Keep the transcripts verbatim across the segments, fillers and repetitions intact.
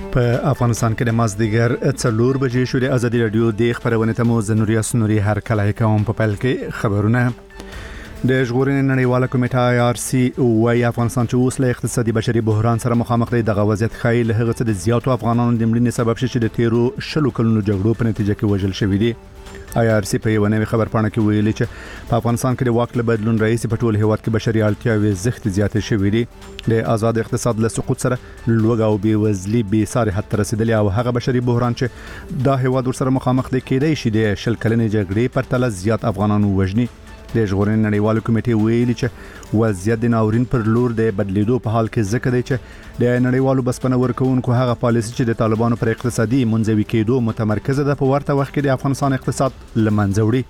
په افغانستان کې د مازدیګر څلور بجې شو د ازادي رادیو د خبرونه ته مو زنوریا سنوري هر کله کوم په پل کې خبرونه د ژغورنې نړیواله کمیټه آی آر سی وايي افغانستان چې اوس له اقتصادي بشري بحران سره مخامخ دی د وضعیت خایي له هغه څه د زیاتو افغانانو د مړینې سبب شي چې د تیرو شلو کلونو جګړو په نتیجه کې وژل شوی دي. آی آر سی په یو نوې خبرپاڼه کې ویلي چې په افغانستان کې د واک له بدلون رئیس په ټول هیواد کې بشري اړتیاوې زښت زیاتې شوې دي. د آزاد اقتصاد له سقوط سره لوږه او بېوزلي بې ساري حد ته رسیدلې او هغه بشري بحران چې دا هیواد ورسره مخامخ دی کېدای شي د شل کلنې جګړې پرتله زیات افغانانو وژني. د ژغورنې نړیواله کمیټې ویلي چې وضعیت د ناورین پر لور د بدلیدو په حال کې ځکه دی چې د نړیوالو بسپنه ورکوونکو هغه پالیسي چې د طالبانو پر اقتصادي منځوي کېدو متمرکزه ده په ورته وخت کې د افغانستان اقتصاد لمنځه وړي.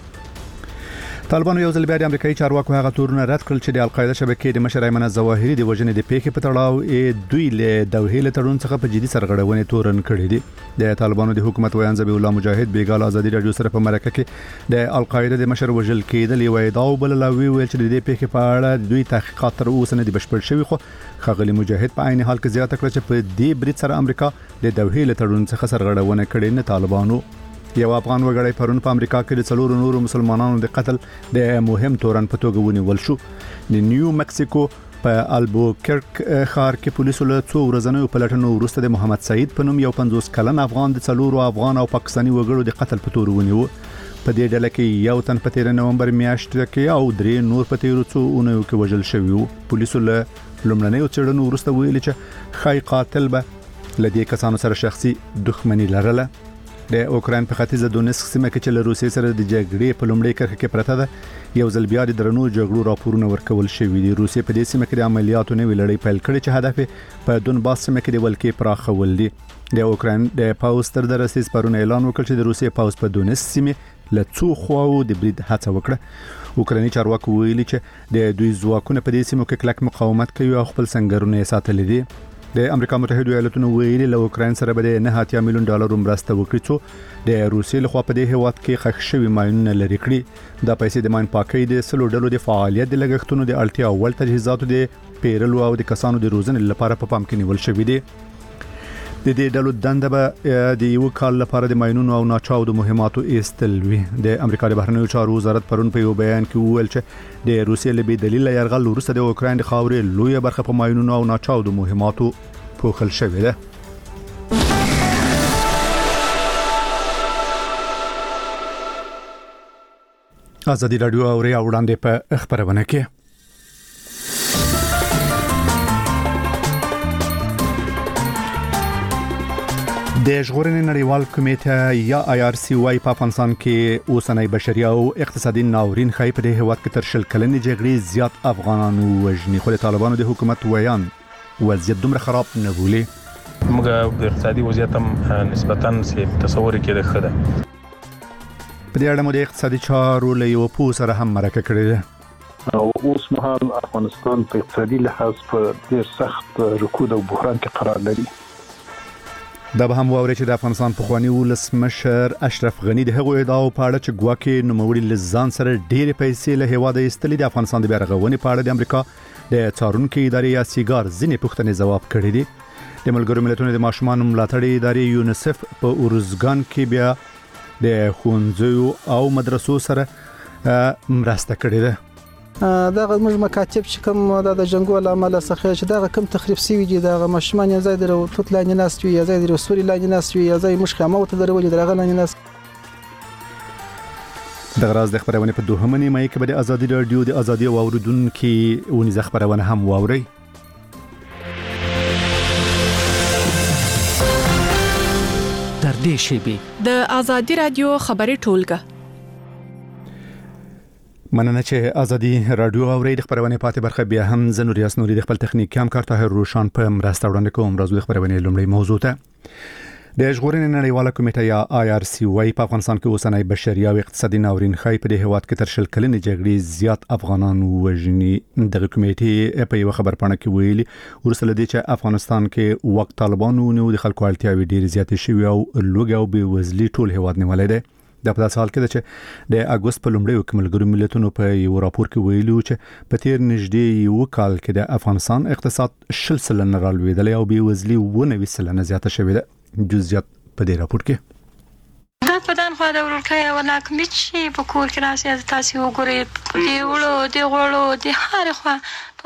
طالبانو یو ځل بیا د امریکایي چارواکو هغه تورونه رد کړل چې د القاعده شبکې د مشر ایمن الظواهري د وژنې د پیښې په تړاو دوی له دوحې له تړون څخه په جدي سرغړونې تورن کړې دي. د طالبانو د حکومت ویان ذبیح الله مجاهد بیګال ازادي رادیو سره په مرکه کې د القاعده د مشر وژل کېدل یو ادعا وبللوي ویل چې د دې پیښې په اړه دوی تحقیقات تر اوسه نه دي بشپړ شوي خو خغلی مجاهد په عین حال کې زیاته کړه چې په دې برید سره امریکا د دوحې له تړون څخه سرغړونه کړې نه. طالبانو یو افغان وګړی پرون په امریکا کې د څلورو نورو مسلمانانو د قتل د مهم تورن په توګه ونیول شو. د نیو مکسیکو په البوکرک ښار کې پولیسو له څو ورځنیو پلټنو وروسته د محمد سعید په نوم یو پنځوس کلن افغان د څلورو افغان او پاکستاني وګړو د قتل په تور ونیو. په دې ډله کې یو تن په تیر نومبر میاشت کې او درې نور په تیر څو اونیو کې وژل شوی وو. پولیسو له لومړنیو څېړنو وروسته ویلي چې خای قاتل به له دې کسانو سره شخصي دښمني لرله. د اوکراین په ختیځه دونیسک سیمه کې چې له روسیې سره د جګړې په لومړۍ کرښه کې پرته ده یو ځل بیا د درنو جګړو راپورونه ورکول شوي دي. روسیې په دې سیمه کې د عملیاتو نوې لړۍ پیل کړې چې هدف په دونباس سیمه کې د ولکې پراخول دي. د اوکراین د پاوز تر درسیز پرون اعلان وکړ چې د روسیې پاوز په دونیسک سیمه له څو خواو د برید هڅه وکړه. اوکرایني چارواکو ویلي چې د دوی ځواکونه په دې سیمه کې کلک مقاومت کوي او خپل سنگرونه یې ساتلي دي. د امریکا متحده ایالاتونو ویلي له اوکراین سره به د نه اتیا میلیون ډالر مرسته وکړي چې د روسیې لخوا په دې هیواد کې ښخ شوي ماینونه لرې کړي. دا پیسې د ماین پاکۍ د سلو ډلو د فعالیت د لګښتونو د اړتیا او ول تجهیزاتو د پیرلو او د کسانو د روزنې لپاره په پام کې نیول شوی دی. د دې ډلو دنده به د یو کال لپاره د ماینونو او ناچاودو مهماتو ایستل وي. د امریکا د بهرنیو چارو وزارت پرون په یو بیان کې وویل چې د روسیې له بې دلیله یرغل وروسته د اوکراین د خاورې لویه برخه په ماینونو او ناچاودو مهماتو پوښل شوې ده. ازادي رادیو او ریا وړاندې په خبرونه کې د ژغورنې نړیوال کمیټه یا آی آر سی وايي په افغانستان کې اوسنۍ بشري او اقتصادي ناورین خای په دې هیواد کې تر شل کلنې جګړې زیات افغانانو وژني خو د طالبانو د حکومت ویان وضعیت دومره خراب نه بولي. موږ د اقتصادي وضعیت هم نسبتاً سي تصور کې ده خده. په دې اړه مو د اقتصادي چارو له یو پوه سره هم مرکه کړې ده. او اوس مهال افغانستان په اقتصادي لحاظ په ډېر سخت رکود او بحران کې قرار لري. دا به هم واوري چې د افغانستان پخوانی ولسمشر اشرف غنی د هغو ادعاو په اړه چې ګواکې نوموړي لزان سره ډېرې پیسې له هیواده ایستلې د افغانستان د بیا رغونې په اړه د امریکا د څارونکو ادارې یا سیګار ځینې پوښتنې ځواب کړي دي. د ملګرو ملتونو د ماشومانو ملاتړ ادارې یونیسف په اورزګان کې بیا د ښوونځیو او مدرسو سره مرسته کړې ده. دا موږ مکاتب چې کوم د جنگو عمل څخه چې دا کوم تخریب سوي دي دا ماشومان یا زید او توت لاندې ناس وي یا زید رسوري لاندې ناس وي یا زید مشخه مو ته درولې درغه لاندې ناس. د غراز د خبرونه په دوهمه نیمه کې به د ازادي رادیو د ازادي او اوریدونکو ونیزه خبرونه هم واوري. تر دې شی د ازادي رادیو خبري ټولګه مننه چې ازادي رادیو او ریډ خبرونه پاتې برخه بیا هم زنوریا سنوري د خپل تخنیک هم کار طاهر روشان په مرسته وړاندې کوم. راځو د خبرونه لومړی موضوع ته. د ژغورنې نړیواله کمیټه یا آی آر سی وايي په افغانستان کې اوسنۍ بشري او اقتصادي ناورین خای په دې هیواد کې تر شل کلنې جګړې زیات افغانان وژني. د کمیټې په یو خبرپاڼه کې ویلي ورسره د چې افغانستان کې وخت طالبانو نو د خلکو اړتیاوې ډېر زیاتې شوي او لوږه او بېوزلي ټول هیواد نیولې ده. د په سال کې چې د اگست په لومړیو کې ملګرو ملتونو په یو راپور کې ویلي چې په تیر نږدې یو کال کې د افغانستان اقتصاد شل سلنه رالوېدلی او بېوزلي اووه نوي سلنه زیاته شوې ده. جزئیات په دې راپور کې دا پدان خو د ورکه ولا کمیټ شي په کور کې راځي تاسو وګورئ دی وړو دی غوړو دی هر خو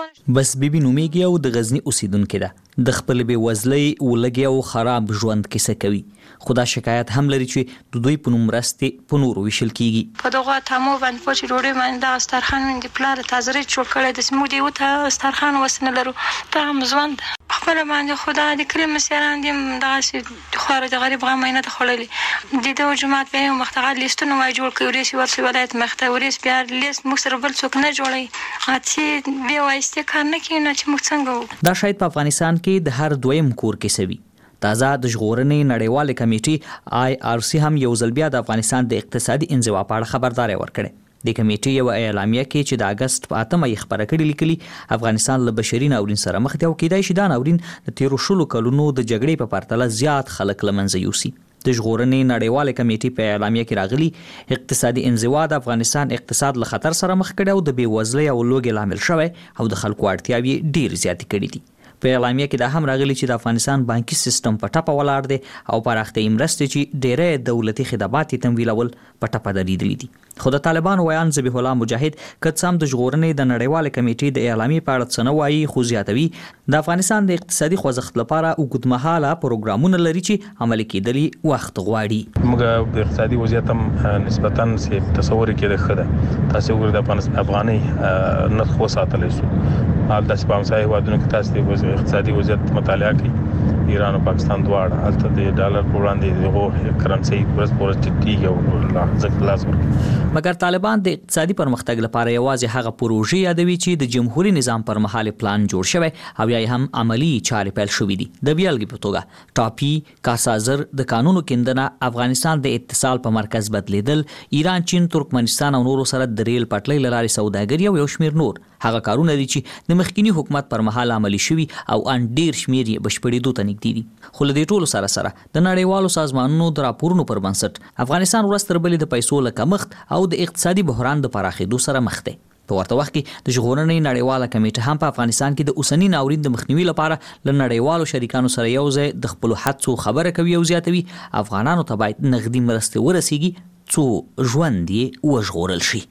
بس بیبي نومیږي او د غزنی اوسیدونکو ده د خپل بې وزلۍ ولګي او خراب ژوند کیسه کوي. خدا شکایت هم لري چې د دوی په نوم راستي په نور وشل کیږي. په دغه تمو باندې پوښتنه وروړي باندې د استرخان د پلار تازه جوړ کړی د سمو دی وته استرخان وسنه لرو ته مزوند خپل باندې خدا د کلم سیران دي دغه خو د غریب غمینه ته خړلې د د جماعت په مختغل لیستونه وای جوړ کړی ورسي ورسي ولایت مخته ورس بیا لیست مخسر بل څوک نه جوړي اته بیا وایسته کار نه کینې چې موږ څنګه دا شاید په افغانستان کې د هر دویم کور کې سوي. تازه د ژغورنې نړیواله کمیټې آی آر سی هم یو ځل بیا د افغانستان د اقتصادي انزوا په اړه خبرداري ورکړه. د کمیټې یو اعلامیه کې چې د اگست په اتمه یې خبره کړې لیکلي افغانستان له بشري ناورین سره مخ دی او کېدای شي دا ناورین د تیرو شلو کلونو د جګړې په پرتله زیات خلک له منځه یوسي. د ژغورنې نړیواله کمیټې په اعلامیه کې راغلي اقتصادي انزوا د افغانستان اقتصاد له خطر سره مخ کړي او د بېوزلۍ او لوږې لامل شوی او د خلکو اړتیاوې ډېر زیاتې کړي دي. په اعلامیه کې دا هم راغلي چې د افغانستان بانکي سیستم په ټپه ولاړ دی او پراختیايي مرستې چې ډېرې دولتي خدمات تمویلول په ټپه درېدلي دي. خو د طالبانو ویان ذبیح الله مجاهد کڅام د ژغورنې د نړیواله کمیټې د اعلامیې په اړه څه نه وایي خو زیاتوي د افغانستان د اقتصادي خوځښت لپاره اوږدمهاله پروګرامونه لري چې عملي کېدلي وخت غواړي. موږ د اقتصادي وضعیت هم نسبتاً سي تصور کې د خده تاسو وګورئ د افغانستان افغاني نرخ وساتلی شو حال د سپانسای هوادونو کې تاسو د اقتصادي وضعیت مطالعه کوي ایران او پاکستان دواړه البته د ډالر په وړاندې دغه کرنسي ورځ په ورځ ټیټیږي او لا ځکه لاس ورکوي. مګر طالبان د اقتصادي پرمختګ لپاره یوازې هغه پروژې یادوي چې د جمهوریت نظام پر مهال پلان جوړ شوی او یا هم عملی چارې پیل شوې دي. د بیلګې په توګه ټاپي کاسازر د قانونو کېندنه افغانستان د اتصال په مرکز بدلیدل ایران چین ترکمنستان او نورو سره د ریل پټلۍ لارې سوداګري او یو شمیر نور هغه کارونه دي چې د مخکینی حکومت پر مهال عملی شوي او ان ډیر شمیر یې بشپړېدو ته نږدې دي. خو له دې ټولو سره سره د نړیوالو سازمانونو د راپورونو پر بنسټ افغانستان ورځ تر بلې د پیسو له کمښت او د اقتصادي بحران د پراخېدو سره مخ دی. په ورته وخت کې د ژغورنې نړیواله کمیټه هم په افغانستان کې د اوسنی ناورین د مخنیوي لپاره له نړیوالو شریکانو سره یو ځای د خپل هڅو خبره کوي او زیاتوي افغانانو ته باید نغدي مرستې ورسیږي څو ژوند یې وژغورل شي.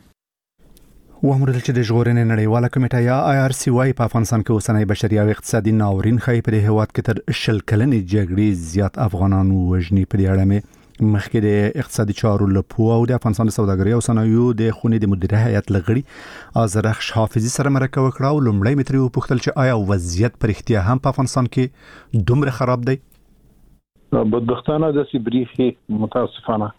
وامرل چې د ژغورنې نړیواله کمیټه یا آی آر سی وايي په افغانستان کې اوسنی بشري او اقتصادي ناورین خای په هیواد کې تر شل کلنې جګړې زیات افغانان وژني. په دې اړه مې مخکې د اقتصادي چارو لپو او د افغانستان د سوداګرۍ او صنایعو د خونې د مدیره هیئت لغړي ازرخش حافظي سره مرکه وکړه او لومړی متر یې وپوښتل چې آیا وضعیت پر اختیا هم په افغانستان کې دومره خراب دی؟ بدبختانه د سیبریخي متاسفانه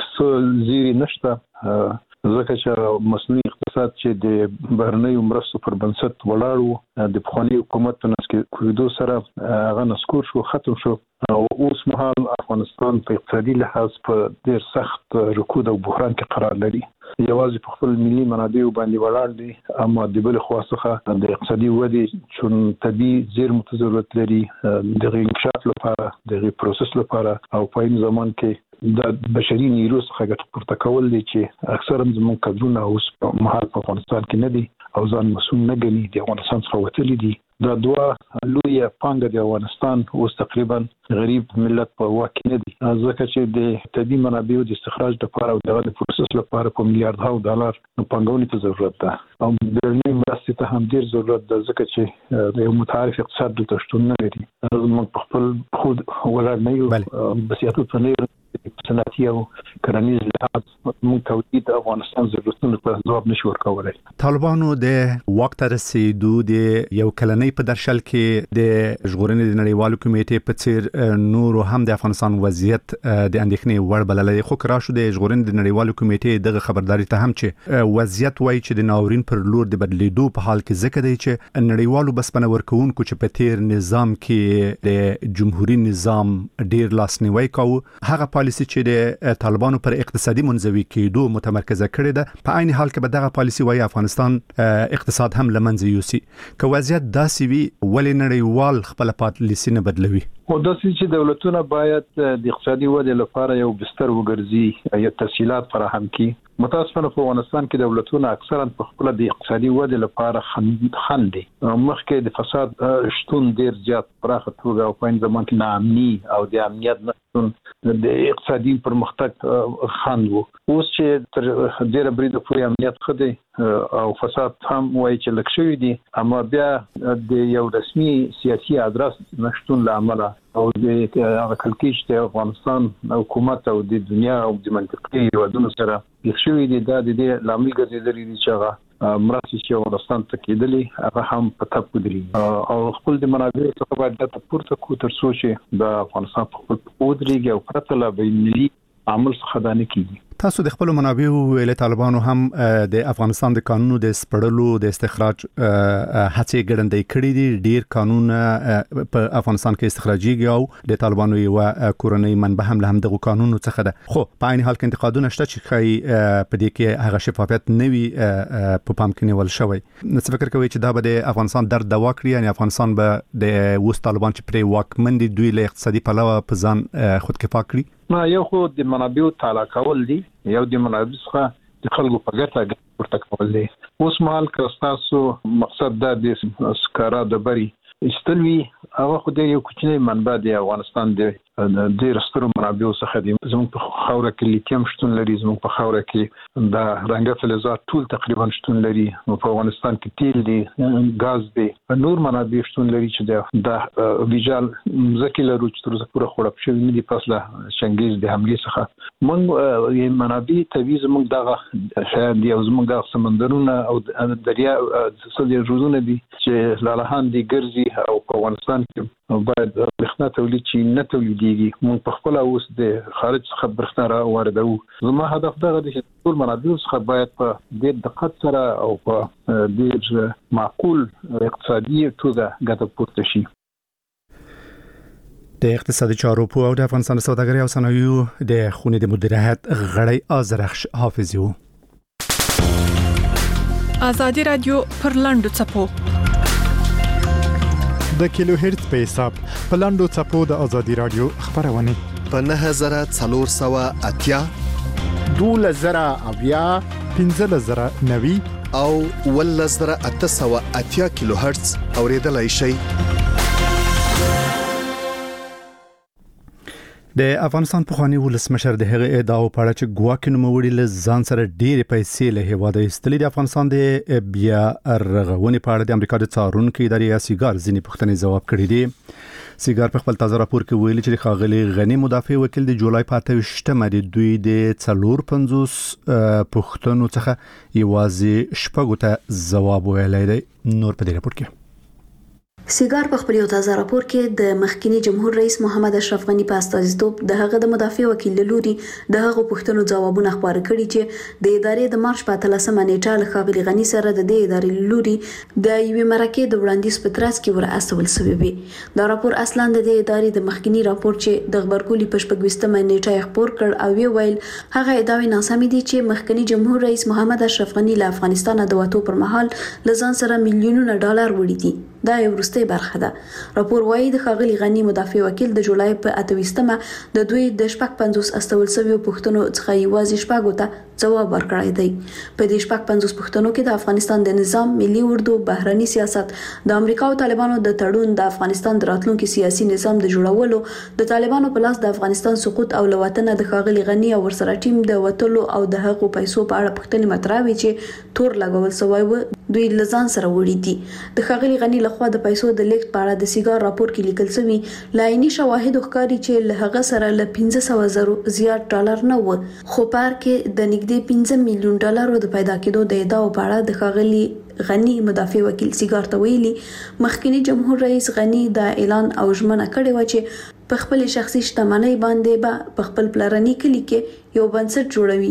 څه زیری نشته ځکه چې مصنوعي اقتصاد چې د بهرنیو مرستو پر بنسټ ولاړ و د پخواني حکومت په نس کې کویدو سره هغه نسکور شو ختم شو او اوس مهال افغانستان په اقتصادي لحاظ په ډېر سخت رکود او بحران کې قرار لري. یوازې په خپل ملي منابعو باندې ولاړ دي اما د بل خوا څخه د اقتصادي ودې چون طبي زیرمو ته ضرورت لري د انکشاف لپاره د پروسس لپاره او په این زمان کې د بشري نیرو څخه ګټه پورته کول دي چې اکثرا زموږ کډرونه اوس په مهال په افغانستان کې نه دي او ځان مسؤل نه ګڼي د افغانستان څخه وتلي دي. دا دوه لوی پانګه د افغانستان اوس تقریبا غریب ملت په واکې نه دي ځکه چې د طبي منابعو د استخراج لپاره او د پروسس لپاره په میلیارډونو ډالر پانګونې ته ضرورت ده او بیرونی مرستې ته هم ډیر ضرورت ده ځکه چې د یو متعارف اقتصاد د شتون نه لري. موږ په خپل خود ولاړ نه یو بسیاتو څنګه صنعتي او کرنیز لحاظ موږ تولید افغانستان ضرورتونو ته ځواب نشو ورکولای. طالبانو د وخت رسیدو د یو کلنۍ په درشل کې د ژغورنې د نړیوالو کمیټې په څیر نور هم د افغانستان وضعیت د اندېښنې وړ بللې خو کرا شو د ژغورنې د نړیوالو کمیټې دغه خبرداري ته هم چې وضعیت وایي چې د ناورین پر لور د بدلیدو په حال کې ځکه دی چې نړیوالو بسپنه ورکوونکو چې په تیر نظام کې د جمهوریت نظام ډیر لاسنیوي کاوه هغه پالیسی چې د طالبانو پر اقتصادي منځوي کېدو متمرکزه کړې ده په عین حال کې به دغه پالیسی وایي افغانستان اقتصاد هم لمنځه یوسي. که وضعیت داسې وي ولې نړیوال خپل پالیسی نه بدلوي؟ او د سې دولتونه باید د اقتصادي ودې لپاره یو بستر وګرځي یا تسهیلات فراهم کړي. متاسفانه په افغانستان کې دولتونه اکثرا په خپل د اقتصادي ودې لپاره خندي. مخکې د فساد شتون ډیر زیات پراخه توګه او په زمان کې ناامني او د امنیت نشتون د اقتصادي پرمختګ خند وو. اوس چې تر ډیره بریده پورې امنیت خدي او فساد هم وایي چې لږ شوی دي، اما بیا د یو رسمي سیاسي ادرس نشتون لامل او د هغه کلکیش د افغانستان حکومت او د دنیا او د منطقي هیوادونو سره یو شوی دي د دې لامل ګرځېدلې دي چې هغه مرسته چې افغانستان ته کېدلې هغه هم په تپ ودري او خپل د منابعو څخه باید د پورته کو تر څو چې د افغانستان په خپل ودرېږي او پرته له بین المللي عمل څخه دا نه کیږي. تاسو د خپل منابعو ویل طالبانو هم د افغانستان د قانونو د سپړلو د استخراج هڅې ګړندې کړې دي. ډیر قانون په افغانستان کې استخراجيږي او د طالبانو یو کورنۍ منبع هم له همدغه قانونو څخه ده. خو په عین حال کې انتقادونه شته چې خای په دې کې هغه شفافیت نوي په پام کې نیول شوی. نو څه فکر کوي چې دا به د افغانستان درد دوا کړی، یعنی افغانستان به د وس طالبان چې پرې واکمن دي دوی له اقتصادي پلوه په ځان خودکفا کړي؟ ما یو خو د منابعو تعالی کول دي، یو د منابعو څخه د خلکو په ګټه ورته کول دي. اوس مهال که تاسو مقصد دا د سکارا د بری استلوي هغه خو د یو کوچنی منبع د افغانستان د د رستورو منابعو څخه دي. زموږ په خاوره کې لیتیم شتون لري، زموږ په خاوره کې د رنګ فلزات ټول تقریبا شتون لري، په افغانستان کې تیل دي، غاز دي، نور منابع شتون لري چې د ویجال ځکه لرو چې تر اوسه پوره خړپ شوی نه دي پس له شنګیز د حمله څخه. موږ یې منابع طبيعي زموږ دغه شاید یو زموږ د سمندرونه او دریا سړي روزونه دي چې لالهان دي ګرځي او په افغانستان کې باید برښنا تولید چې نه تولیدېږي. موږ په خپل اوس د خارج څخه برښنا را واردوو. زما هدف دا دی چې ټول منابع څخه باید په ډېر دقت سره او په ډېر معقول اقتصادي توګه ګټه پورته شي. د اقتصادي چارو په او د افغانستان سوداګرۍ او صنایعو د خونې د مدیریت غړی آذرخش حافظي وو. ازادي رادیو پر لاندو چپو د کیلو هرتز په حساب په لاندو چپو د ازادي رادیو خبرونه په نه هزار څلور سوه اتیا دوله زره اویا پنځه زره نوي او ول زره اته سوه اتیا کیلو هرتز اوریدلای شي. د افغانستان پخوانی ولسمشر د هغه ادعا په اړه چې ګواکې نوموړي له ځان سره ډېرې پیسې له هیواده ایستلې د افغانستان د بیا رغونې په اړه د امریکا د څارونکو ادارې سیګار ځینې پوښتنې ځواب کړي دي. سیګار په خپل تازه راپور کې ویلي چې خاغلی غنی مدافع وکیل د جولای په اته ویشتمه د دوی د څلور پنځوس پوښتنو څخه یوازې شپږو ته ځواب ویلی دی. نور په دې راپور کې سیګار په خپل یو تازه راپور کې د مخکنی جمهور رئیس محمد اشرف غنی په استازیتوب د هغه د مدافع وکیل لوري د هغه پوښتنو ځوابونه خبر کړي چې د ادارې د مارچ په اتلسمه نیټه له خاغلی غنی سره د دې ادارې لوري د یوې مرکې د وړاندیز په ترڅ کې ور استول شوی وي. دا راپور اصلا د دې ادارې د مخکنی راپور چې د خبرګولي په شپږویشتمه نیټه خبر کړ او وی ویل هغه ادعای ناسمې دي چې مخکنی جمهور رئیس محمد اشرف غنی له افغانستان د وټو پر مهال لزان سره میلیونونه ډالر وړي دي. دا یو وروستۍ برخه ده. راپور وايي د خاغلی غنی مدافع وکیل د جولای په اته ویشتمه د دوی د شپږ پنځوس استول شوی پوښتنو څخه یوازې شپږو ته ځواب ورکړی دی. په دې شپږ پنځوس پوښتنو کې د افغانستان د نظام، ملي اردو، بهرني سیاست، د امریکا او طالبانو د تړون، د افغانستان د راتلونکي سیاسي نظام د جوړولو، د طالبانو په لاس د افغانستان سقوط او لوطن د خاغلی غنی او ورسره ټیم د وټلو او د هغو پیسو په اړه پوښتنې مطرح وي چې تور لګول شوی و دوی لزان سره وړي دي. د خاغلی غنی لخوا د پیسو د لیک په اړه د سیګار راپور کې لیکل شوی لایني شواهد ښکاري چې له هغه سره له پنځه سوه زرو زیات ډالر نه و. خو پار کې د نږدې پنځه میلیون ډالرو د پیدا کېدو د ادعاو په اړه د خاغلی غنی مدافع وکیل سیګار ته ویلي مخکنی جمهور رئیس غنی دا اعلان او ژمنه کړې و چې په خپل شخصي شتمنۍ باندې به په خپل پلرني کلی کې یو بنسټ جوړوي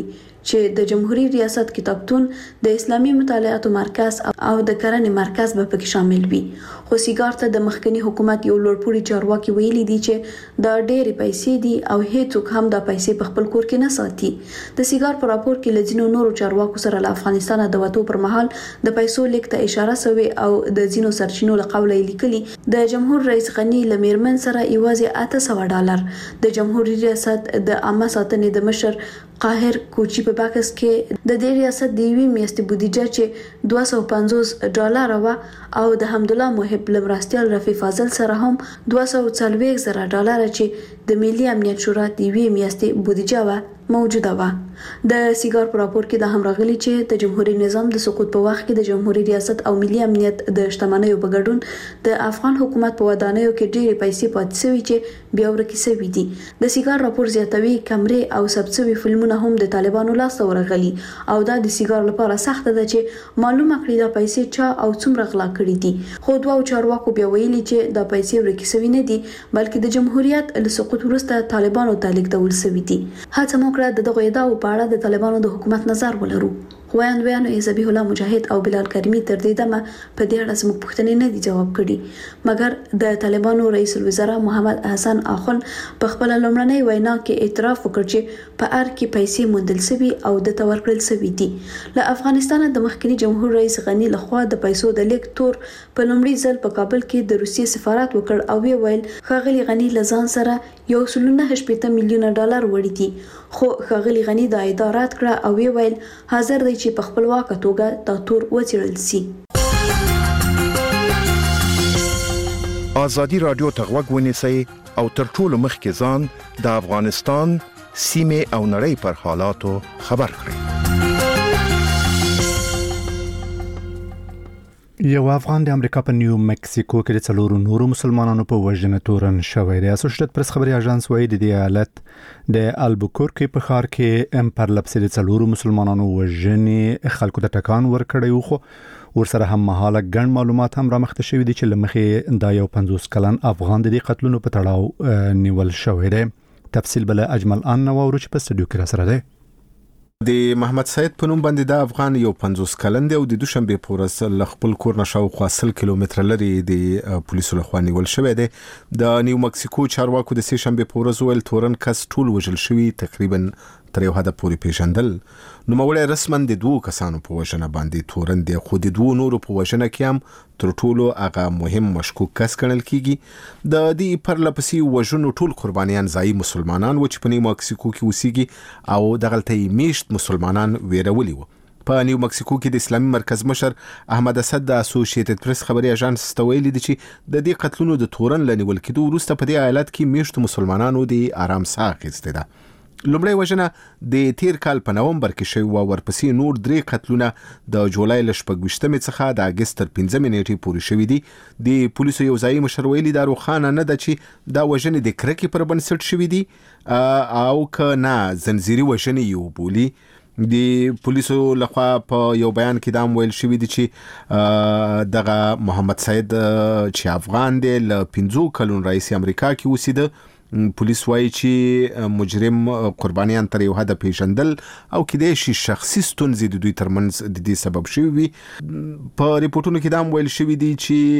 چې د جمهوریت ریاست کتابتون د اسلامي مطالعاتو مرکز او د کرنې مرکز به پکې شامل وي. خو سیګار ته د مخکنی حکومت یو لوړپوړي چارواکي ویلي دي چې دا ډېرې پیسې دي او هیڅوک هم دا پیسې په خپل کور کې نه ساتي. د سیګار په راپور کې لږینو نورو چارواکو سره له افغانستان د وټو پر مهال د پیسو لیک ته اشاره شوې او د ځینو سرچینو له قوله لیکلي د جمهور رئیس غنی لمیرمن سره یوازې اته سوه ډالر د جمهوریت ریاست د عامه ساتنې د مشر قاهر کوچی په باکس کې د دې ریاست د یوې میاشتې بودیجه چې دوه سوه پنځوس ډالر و او د حمدالله محب لمرستیال رفیع فاضل سره هم دوه سوه څلوېښت زره ډالر چې د ملي امنیت شورا د یوې میاشتې بودیجه و موجوده و. د سیګار په راپور کې د هم راغلي چې د جمهوریت نظام د سقوط په وخت کې د جمهوریت ریاست او ملي امنیت د شتمنیو په ګډون د افغان حکومت په ودانیو کې ډېرې پیسې پاتې شوي چې بیا ورکې شوي دي. د سیګار راپور زیاتوي کمرې او ثبت فلمونه هم د طالبانو لاسته ورغلي او دا د سیګار لپاره سخت ده چې معلومه کړي دا پیسې چا او څومره غلا کړي دي. خو دوه چارواکو بیا ویلي چې دا پیسې ورکې شوي نه دي بلکې د جمهوریت له سقوط وروسته طالبانو ته لیږدول شوي دي. هڅه مو کړه د دغه ادعاو په اړه د طالبانو د حکومت نظر ولرو. ویان ویانو ذبیح الله مجاهد او بلال کریمی تر دې دمه په دې اړه زموږ پوښتنې نه دي جواب کړي مګر د طالبانو رئیس الوزرا محمد حسن اخون په خپل لومړنۍ وینا کې اعتراف وکړ چې په ار کې پیسې موندل شوي او د تور کړل شوي دي. له افغانستان د مخکنی جمهور رئیس غنی لخوا د پیسو د لیک تور په لومړي ځل په کابل کې د روسیې سفارت وکړ او وی ویل ښاغلي غنی لزان سره یو سل نه شپږ میلیونه ډالر وړي دي. خو ښاغلي غنی د ادارات کړه او وی ویل حاضر دی چې په خپلواکه توګه دا تور وڅېړل شي. ازادي رادیو ته غوږ ونیسئ او تر ټولو مخکې ځان د افغانستان سیمې او نړۍ پر حالاتو خبر کړئ. یو افغان د امریکا په نیو مکسیکو کې د څلورو نورو مسلمانانو په وژنه تورن شوی دی. اسوسییټډ پریس خبري اژانس وايي د دې حالت د البوکورکي په ښار کې ام پر لپسې د څلورو مسلمانانو وژنې خلکو ته ټکان ورکړی خو ورسره هم مهاله ګڼ معلومات هم رامخته شوي دي چې لمخې دا یو پنځوس کلن افغان د دې قتلونو په تړاو نیول شوی دی. تفصیل بل اجمل ان نو ورچ په سټډیو کې را سره دی. د محمد سید په نوم باندې د افغان یو پنځوس کلن دی او د دوشنبه په ورځ ل خپل کور نشاوخوا سل کیلومتر لري د پولیسو لخوا نیول شوی دی. د نیو مکسیکو چارواکو د سه شنبه په ورځ ول تورن کس ټول وژل شوی تقریبا تر یو حد پورې پیژندل. نو موږ رسمن د دوه کسانو په وژنه باندې تورن دی خو د دوه نورو په وژنه کې هم تر ټولو هغه مهم مشکوک کس ګڼل کیږي. د دې پر لپسې وژنو ټول قربانیان ځای مسلمانان و چې په نیو مکسیکو کې اوسېږي او دغلته میشت مسلمانان ویرولي وو. په نیو مکسیکو کې د اسلامي مرکز مشر احمد اسد د اسوسییټډ پریس خبري اژانس ته ویلي دي چې د دې قتلونو د تورن لنیول کېدو وروسته په دې حالت کې میشت مسلمانانو د آرام ساه اخیسته ده. لومړی وژنه د تیر کال په نومبر کې شوی و ورپسې نور درې قتلونه د جولای ل شپږویشتمې څخه د اگست تر پنځمې نیټې پورې شوي دي. د پولیسو یو ځایي مشر ویلي دا روښانه نه ده چې دا وژنې د کرکې پر بنسټ شوي دي او که نه زنځیري وژنې یو بولي. د پولیسو لخوا په یو بیان کې دا ویل شوی دی چې دغه محمد سید چې افغان دی ل پنځو کلونو رئیس امریکا کې اوسېده. پولیس وایي چې مجرم قربانیان تر یو حد پیژندل او کېدای شي شخصي ستونزې د دوی ترمنځ د دې سبب شوي وي. په ریپورتونو کې دا هم ویل شوي دي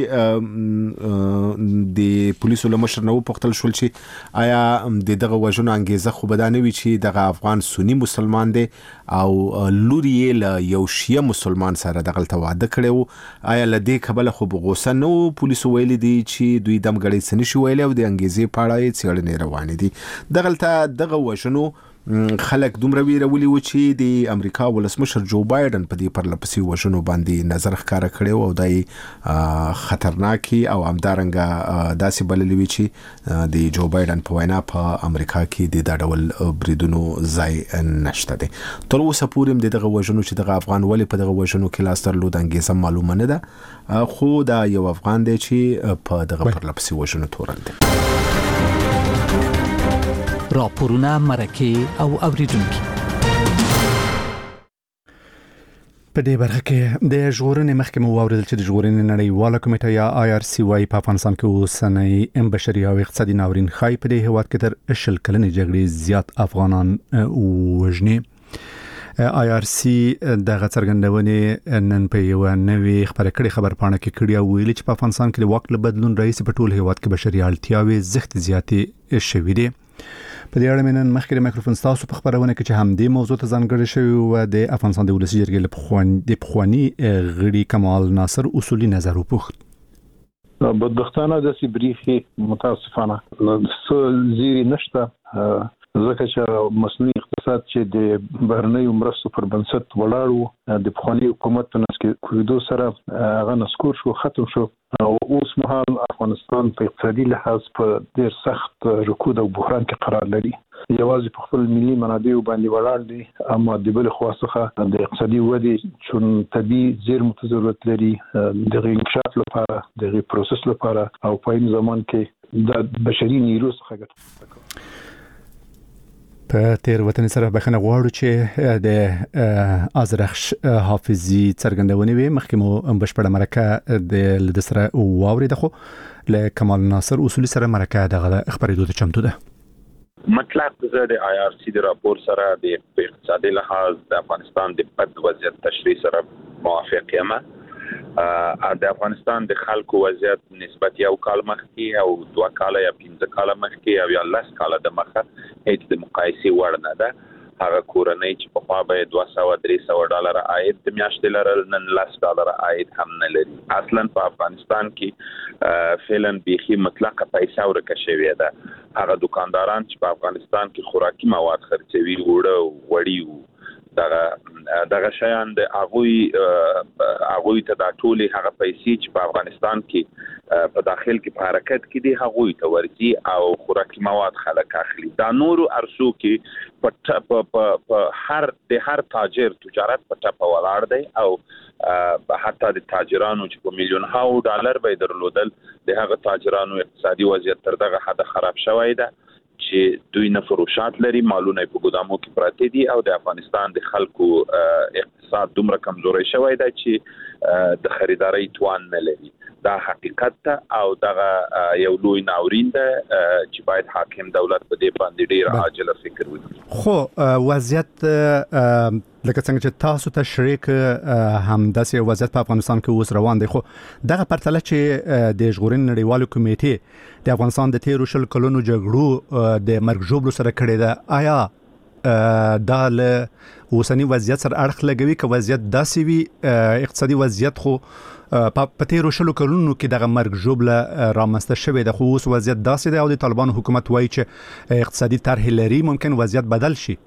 چې د پولیسو له مشر نه وپوښتل شول چې آیا د دغه وژنو انګیزه خو به دا نه وي چې دغه افغان سني مسلمان دی او لور یې له یو شیعه مسلمان سره دغلته واده کړی و، آیا له دې کبله خو به غوسه نه و؟ پولیسو ویلي دي چې دوی دمګړی څه نشي ویلی او د انګیزې په اړه یې څېړنې روانې دي. دغلته دغه وژنو خلک دومره ویرولي و چې د امریکا ولسمشر جو بایدن په دې پرلپسې وژنو باندې نظر ښکاره کړی او دای خطرناکي او همدارنګه داسې بللي وي چې د جو بایدن په وینا په امریکا کې د دا ډول بریدونو ځای نشته دی. تر اوسه پورې د دغه وژنو چې دغه افغان ولې په دغه وژنو کې لاس درلود انګیزه معلومه نه ده خو دا یو افغان دی چې په دغه پرلپسې وژنو تورن دی. راپورونه مرکه او اوریدونکو په دې برخه کې د ژغورنې محکمه واوریدل چې د ژغورنې نړیواله کمیټه یا آی آر سی وايي په افغانستان کې اوسنۍ ام بشري او اقتصادي ناورین خای په دې هیواد کې تر شل کلنې جګړې زیات افغانان وژني. آی آر سی د غڅرګندونې نن په یو نوې خبره کړې خبر پاڼه کې کړی او ویلي چې په افغانستان کې د واک له بدلون رئیس په ټول هیواد کې بشري اړتیاوې زښت زیاتې شوې دي. په دې اړه نن مخکې میکروفون تاسو په خبرونه کې چې همدې موضوع ته ځانګړی شوی او د افغانستان د ولسي جرګې له د پخوانی غړي کمال ناصر اصولي نظر وپوښت. بدبختانه د سیبریخي متاسفانه څه زیری نشته ځکه چې مصنوعي اقتصاد چې د بهرنیو مرستو پر بنسټ ولاړ و د پخوانی حکومت په نس کې کویدو سره هغه نسکور شو ختم شو او اوس مهال افغانستان په اقتصادي لحاظ په ډیر سخت رکود او بحران کې قرار لري. یوازې په خپل ملي منابعو باندې ولاړ دي اما د بل خوا څخه د اقتصادي ودې چون طبيعي زیرمو ضرورت لري د انکشاف لپاره د پروسس لپاره او په این زمان کې د بشري نیرو څخه ګټه په تیر وطن سره بخنه غواړو چې د ازرخش حافظي څرګندونې وي مخکې مو بشپړه مرکه د لدسره واوري دغه ل کمال ناصر اصولي سره مرکه دغه خبرېدو ته چمتو ده. مطلق زه د آی آر سی د راپور سره د اقتصادي لحاظ د افغانستان د بد وضعیت تشریح سره موافق یم. د افغانستان د خلکو وضعیت نسبت یو کال مخکې او دوه کال یا پنځه کال مخکې او یا لس کال د مخه هیڅ د مقایسې وړ نه ده. هغه کورنۍ چې په خوا به دوه سوه درې سوه ډالر عاید د میاشتې لرل نن لس ډالر عاید هم نه لري. اصلا په افغانستان کې فعلا بیخي مطلقه پیسې ورکه شوې ده. هغه دکانداران چې په افغانستان کې خوراکي مواد خرڅوي وړه وړي دغه دغه شیان د اغوی اغوی ته د ټولي هغه پیسې چې په افغانستان کې په داخل کې په حرکت کې دي هغوی ته ورځي او خوراکي مواد خلک اخلي. دا نورو ارسو کې په په هر د هر تاجر تجارت په ټاپه ولاړ دی او حتی د تاجرانو چې په میلیون هاو ډالر به درلودل د هغه تاجرانو اقتصادي وضعیت تر دغه حد خراب شوی دی چې دوی نه فروشات لري مالونه په ګودامو کې پراته دي او د افغانستان د خلکو اقتصاد دومره کمزوري شوی دی چې د خریداري توان نه لري. دا حقیقت ته او دغه یو لوی ناورین ده چې باید حاکم دولت په دې باندې ډیر عاجل فکر وکړي. خو وضعیت لکه څنګه چې تاسو تشریک هم داسې وضعیت په افغانستان کې اوس روان دی خو دغه پرتله چې د ژغورنې نړیوالو کمیټې د افغانستان د تیرو شل کلونو جګړو د مرګ ژوبلو سره کړې ده آیا دا له اوسنی وضعیت سره اړخ لګوي که وضعیت داسې وي اقتصادي وضعیت خو په تیرو شلو کلونو کې دغه مرګ ژوبله رامنځته شوې ده خو اوس وضعیت داسې دی او د طالبانو حکومت وایي چې اقتصادي طرح لري ممکن وضعیت بدل شي.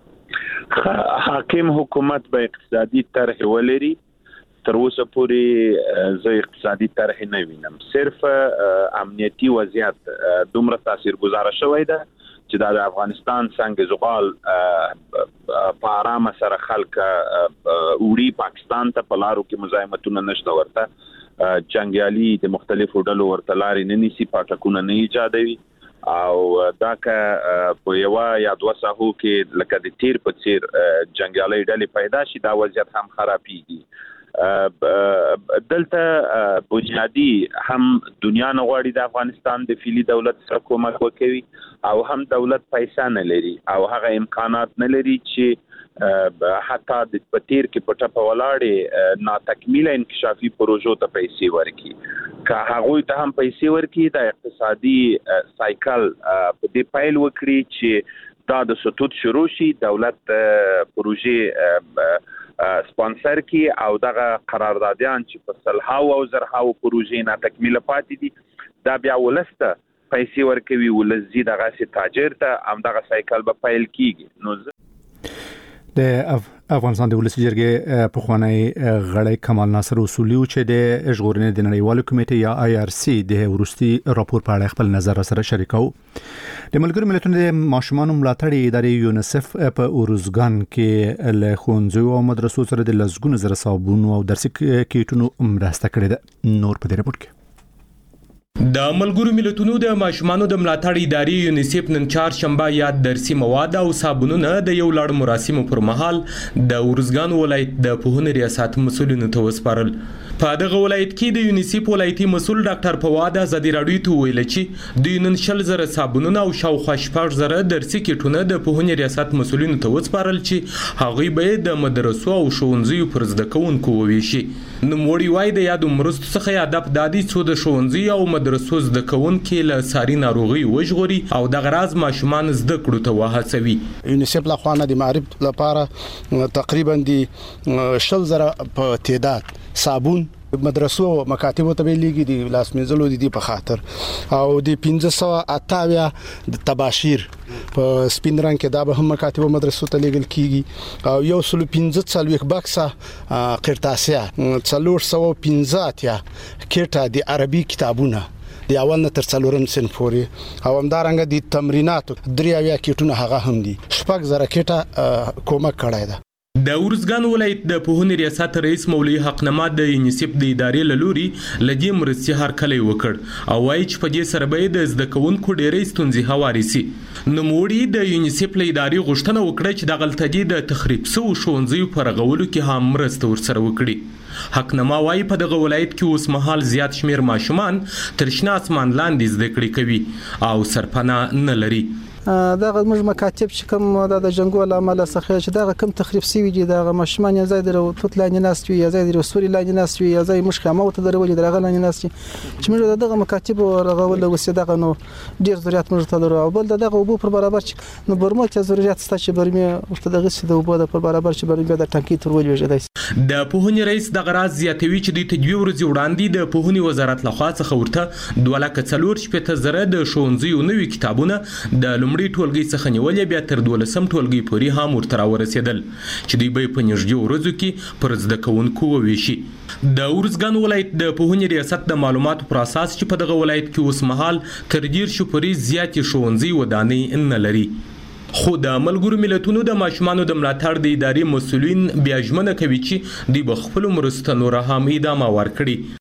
حاکم حکومت به اقتصادي طرح ولري تر اوسه پورې زه اقتصادي طرح نه وینم. صرف امنیتي وضعیت دومره تاثیرګذار شوی ده چې د افغانستان څنګه زغال په آرامه سره خلک وړي پاکستان ته په لارو کې مزاحمتونه نشته ورته جنگیالي د مختلفو ډلو ورته لارې نه نیسي پاټکونه نه ایجادوي او دا که په یو یا دوه ساحو کې لکه د تیر په څیر جنگیالي ډلې پیدا شي دا وضعیت هم خرابېږي. دلته بنیادی هم دنیا نه غواړي د افغانستان د فعلی دولت سره کومک وکړي او هم دولت پیسې نه لري او هغه امکانات نه لري چې حتی د پتیر کې پټه په ولاړې ناتکمیله انکشافي پروژو ته پیسې ورکړي که هغه ته هم پیسې ورکړي د اقتصادي سایکل په دې پایل وکړي چې دا د ستوت شروع شي دولت پروژې سپانسر کی او دغه قراردادیان چې په سلهاو او زرهاو پروژې نه تکمیل پاتې دي دا بیا ولسته پیسې ورکوي ولزي دغه سي تاجر ته هم دغه سایکل به فایل کیږي. نو د افغانستان د ولسي جرګې پخوانی غړی کمال ناصر اصولي چې د ژغورنې د نړیوالو کمیټې یا آی آر سی د ورستي راپور په اړه خپل نظر سره شریکاو. د ملګرو ملتونو د ماشومان ملاتړ ادارې یونیسف په اورزګان کې له ښوونځیو او مدرسو سره د لزګونو زره صابون او درسي کیټونو مرسته کړې ده. نور په دې راپور کې د ملګرو ملتونو د ماشومانو د ملاتړ ادارې یونیسف نن چهارشنبه یاد درسي مواد او صابونونه د یو لړ مراسمو پر مهال د ورزګان ولایت د پوهنې ریاست مسؤلینو ته وسپارل. په دغه ولایت کې د یونیسف ولایتي مسؤل ډاکټر فواد ازادي راډیو ته ویل چې د نن شل زره صابونونه او شاوخوا شپږ زره درسي کټونه د پوهنې ریاست مسؤلینو ته وسپارل چې هغوی به د مدرسو او ښوونځیو پر زده کوونکو وویشي. نوموړي وایي د یادو مرستو څخه هدف دا دی څو د ښوونځي او مدرسو زده کوونکي له ساري ناروغي وژغوري او دغه راز ماشومان زده کړو ته وهڅوي. یونیسف له خوا نه د معرف لپاره تقریبا د شل زره په تعداد صابون مدرسو مکاتبو ته لیږي د لاس منځلو دي په خاطر او د پنځه سوه اتاویا د تباشیر په سپین رنګ کې دا به هم مکاتبو مدرسو ته لیږل کیږي او یو سل پنځه څلوېښت بکسه قرطاسیه څلور سوه پنځه اتیا کټه د عربي کتابونه د اول نه تر څلورم صنف پورې او همدارنګه د تمریناتو درې اویا کټونه هغه هم دي شپږ زره کټه کومک کړی ده. د ورزګان ولایت د پوهنې ریاست رئیس مولوي حقنما د یونیسف د ادارې له لوري له دې مرستې هرکلی وکړ او وایي چې په دې سره به د زده کوونکو ډېرې ستونزې هوارې سي. نوموړي د یونیسف له ادارې غوښتنه وکړه چې د غلطګي د تخریب سوو ښوونځیو په رغولو کې هم مرسته ورسره وکړي. حقنما وایي په دغه ولایت کې اوس مهال زیات شمیر ماشومان تر شنه اسمان لاندې زده کړې کوي او سرپناه نه لري. دغه موږ مکاتب چې کوم د جنګول عمل څخه چې دغه کم تخریب سوي دي دغه ماشومان یا زید او توت لاندې ناست وي یا زید او سوري لاندې ناست وي یا زید مشکه مو ته درولې دغه لاندې ناست چې موږ دغه مکاتب رغول وسې دغه نو ډیر ضرورت موږ ته لرو او بل دغه وبو پر برابر چې نو برمو ته ضرورت ست چې برمه ورته دغه سي د وبو د پر برابر چې برمه د ټانکی تر ولې وجدای د پوهنې رئیس دغه راز زیاتوي چې د تدوی ورځ وړاندې د پوهنې وزارت لخوا څخه ورته دوه لک څلور شپږ زره د ښوونځیو نوي کتابونه د لومړي ټولګي څخه نیولې بیا تر دولسم ټولګي پورې هم ورته ورسېدل چې دوی به په نږدې ورځو کې پر زده کوونکو وویشي. د ورزګان ولایت د پوهنې ریاست د معلوماتو پر اساس چې په دغه ولایت کې اوس مهال تر ډیر شو پورې زیاتې ښوونځي ودانۍ نه لري. خو د ملګرو ملتونو د ماشومانو د ملاتړ د ادارې مسؤلین بیا ژمنه کوي چې دوی به خپلو مرستو نوره هم ادامه ورکړي.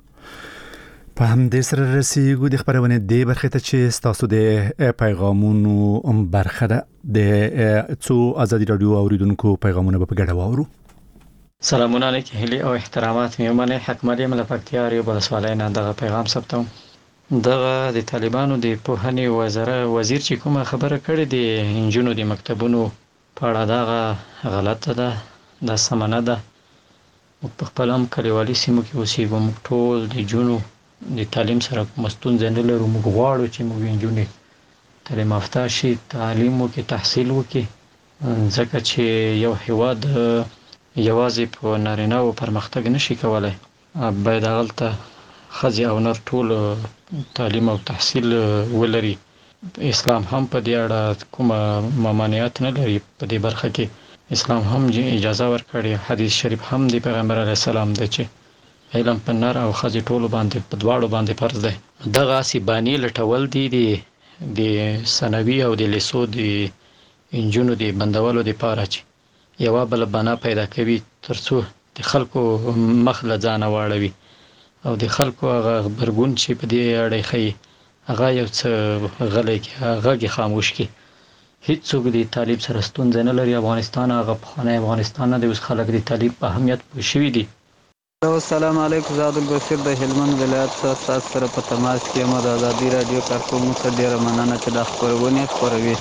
په همدې سره رسیږو د خبرونې د برخه ته چې تاسو د پیغامونو برخه ده د څو ازادي رادیو اوریدونکو پیغامونه په ګډه واورو. سلامونه علیکم هلی او احترامات میمنه حکمت مل پکتیا ریو بلسوالای نه دغه پیغام ثبتوم. دغه د طالبانو د پوهنې وزارت وزیر چې کومه خبره کړې د انجونو د مکتبونو په اړه دغه غلطه ده د سمنه ده. په خپل هم کلیوالي سیمو کې اوسېږو موږ ټول د جونو د تعلیم سره مستون ځنه لرو موږ غواړو چې موږ انجونې تعلیم یافته شي تعلیم وکړي تحصیل وکړي ځکه چې یو هیواد یوازې په نارینه او پرمختګ نشي کولای باید هلته ښځې او نر ټول تعلیم او تحصیل ولري. اسلام هم په دې اړه کومه ممانعت نه لري په دې برخه کې اسلام هم اجازه ورکړي. حدیث شریف هم د پیغمبر علیه السلام دی چې علم په نر او ښځې ټولو باندې په دواړو باندې فرض دی. دغه سیبانی لټول دي د ثانوي او د لیسو د انجونو د بندولو دپاره چې یوه بله بنا پیدا کوي تر څو د خلکو مخ له ځانه واړوي او د خلکو هغه غبرګون چې په دې اړه یې ښیي هغه یو څه غلی کړي غږ یې خاموش کړي. هیڅوک د تعلیم سره ستونزه نه لري. افغانستان هغه پخوانی افغانستان نه دی. اوس خلک د تعلیم په اهمیت پوه شوي دي. السلام علیکم زاد البصیر د هلمند ولایت څخه تاسو سره په تماس کې یم. د ازادي رادیو کارکونکو څخه ډیره مننه چې دا خبرونه خپروي.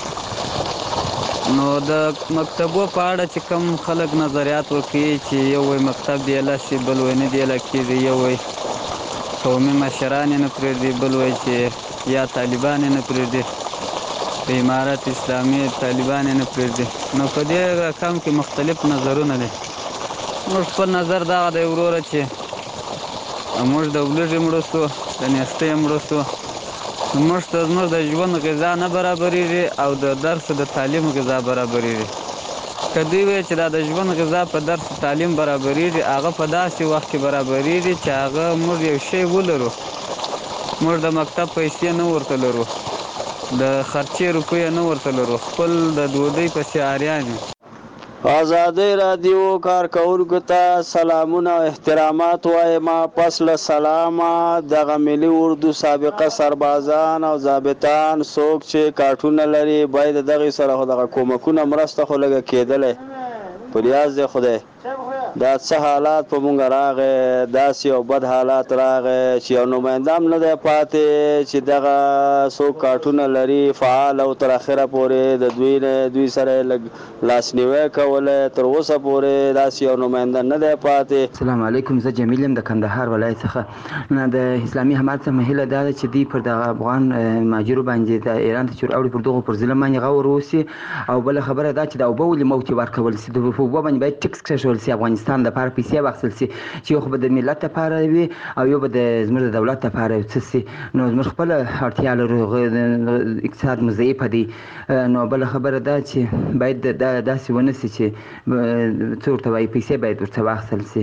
نو د مکتبو په اړه چې کوم خلک نظریات وکړي چې یو وایي مکتب دی اله شي بل وایي نه دی اله کېږي یو وایي قومي مشران یې نه پرېږدي بل وایي چې یا طالبان یې نه پرېږدي په امارت اسلامي طالبان یې نه پرېږدي. نو په دې رقم کې مختلف نظرونه دي. موږ خپل نظر دغه دی وروره چې موږ د ولږې مړه شو د نیستۍ مړه شو موږ ته زموږ د ژوند غذا نه برابرېږي او د درس د تعلیم غذا برابرېږي. که دوی وایي چې دا د ژوند غذا په درس تعلیم برابرېږي هغه په داسې وخت کې برابرېږي چې هغه موږ یو شی ولرو. موږ د مکتب پیسې نه ورته لرو د خرچې روپۍ نه ورته لرو خپل د ډوډۍ پسې عاریان یو. آزادی رادیو کارکونکو ته سلامونه او احترامات وایم. پس له سلامه دغه ملي اردو سابقه سربازان او ضابطان څوک چې کارټونه لري باید دغه سره دغه کومکونه مرسته خو لګه کېدلې په ریاض دی خدای. دا څه حالات په مونږ راغې داسې یو بد حالات راغې چې یو نماینده هم نه دی پاتې چې دغه څوک کارټونه لري فعال او تر اخره پورې د دوی نه دوی سره لږ لاسنیوی کولی تر اوسه پورې داسې یو نماینده نه دی پاتې. السلام علیکم، زه جمیل یم د کندهار ولایت څخه. د اسلامي حمایت څخه هیله دا ده چې دوی پر دغه افغان مهاجرو باندې د ایران ته چور اوړي پر دغو پر ظلم باندې غور وسي. او بله خبره دا چې د اوبه ولې موتې ورکول سي، د اوبو باندې باید ټکس کښول سي، افغانستان دپاره پیسې واخیستل سي چې یو خو به د ملت دپاره وي او یو به د زموږ د دولت دپاره څه سي. نو زموږ خپله اړتیا لرو، اقتصاد مو ضعیفه دی. نو بله خبره دا چې باید داسې ونه سي چې څه ورته وایي پیسې باید ورته واخیستل سي.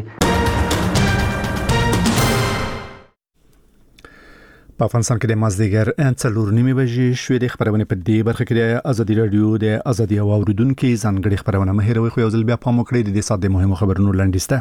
په افغانستان کې د مازدیګر څلور نیمې بجې شوې د خبرونه په دې برخه کې د ازادي رادیو د ازادي او اوریدونکو ځانګړي خبرونه مهیروي خو یو ځل بیا پام وکړئ د دې ساده مهمو خبرونو لنډیسته.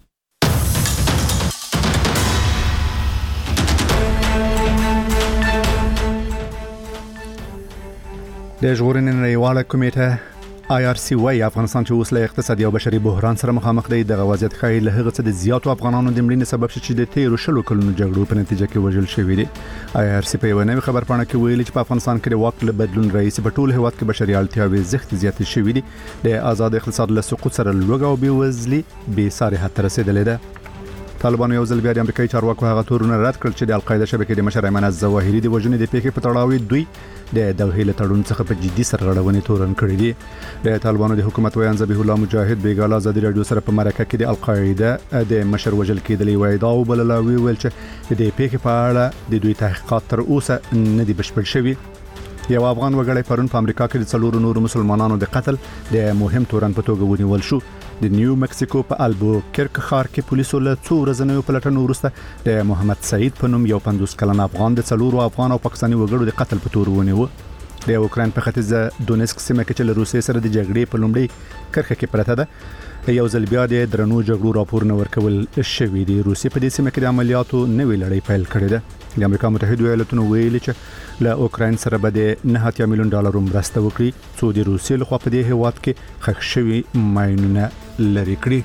د ژغورنې نړیواله کمیټه آی آر سی وايي افغانستان چې اوس له اقتصادي او بشري بحران سره مخامخ دی. دغه وضعیت ښایي له هغه څه د زیاتو افغانانو د مړینې سبب شي چې د تیرو شلو کلونو جګړو په نتیجه کې وژل شوي دي. آی آر سی په یوه نوې خبرپاڼه کې ویلي چې په افغانستان کې د واک له بدلون رئیس په ټول هیواد کې بشري اړتیاوې زښت زیاتې شوي دي. د آزاد اقتصاد له سقوط سره لوږه او بېوزلي بې ساري حد ته رسېدلې ده. طالبانو یو ځل بیا د امریکایي چارواکو هغه تورونه رد کړل چې د القاعده شبکې د مشر ایمن الظواهري د وژنې د پیښې په تړاو دوی د دوحې له تړون څخه په جدي سرغړونې تورن کړی دي. د طالبانو د حکومت ویان ذبیح الله مجاهد بیګاله ازادي رادیو سره په مرکه کې د القاعده د مشر وژل کېدلې وای دا وبلله ویل چې د دې پیښې په اړه د دوی تحقیقات تر اوسه نه دي بشپړ شوي. یو افغان وګړی پرون په امریکا کې د څلورو نورو مسلمانانو د قتل د مهم تورن په توګه ونیول شو. د نیو مکسیکو په البوکرک ښار کې پولیسو له څو ورځنیو پلټنو وروسته د محمد سعید په نوم یو پنځوس کلن افغان د څلورو افغان او پاکستاني وګړو د قتل په تور ونیو. د اوکراین په ختیځه دونیسک سیمه کې چې له روسیې سره د جګړې په لومړۍ کرښه کې پرته ده یو ځل بیا د درنو جګړو راپورونه ورکول شوي دي. روسیې په دې سیمه کې د عملیاتو نوې لړۍ پیل کړې ده. د امریکا متحده ایالاتونو ویلي چې له اوکراین سره به د نه اتیا میلیون ډالر مرسته وکړي څو د روسیې لخوا په دې هیواد کې ښخ شوي ماینونه لري کړي.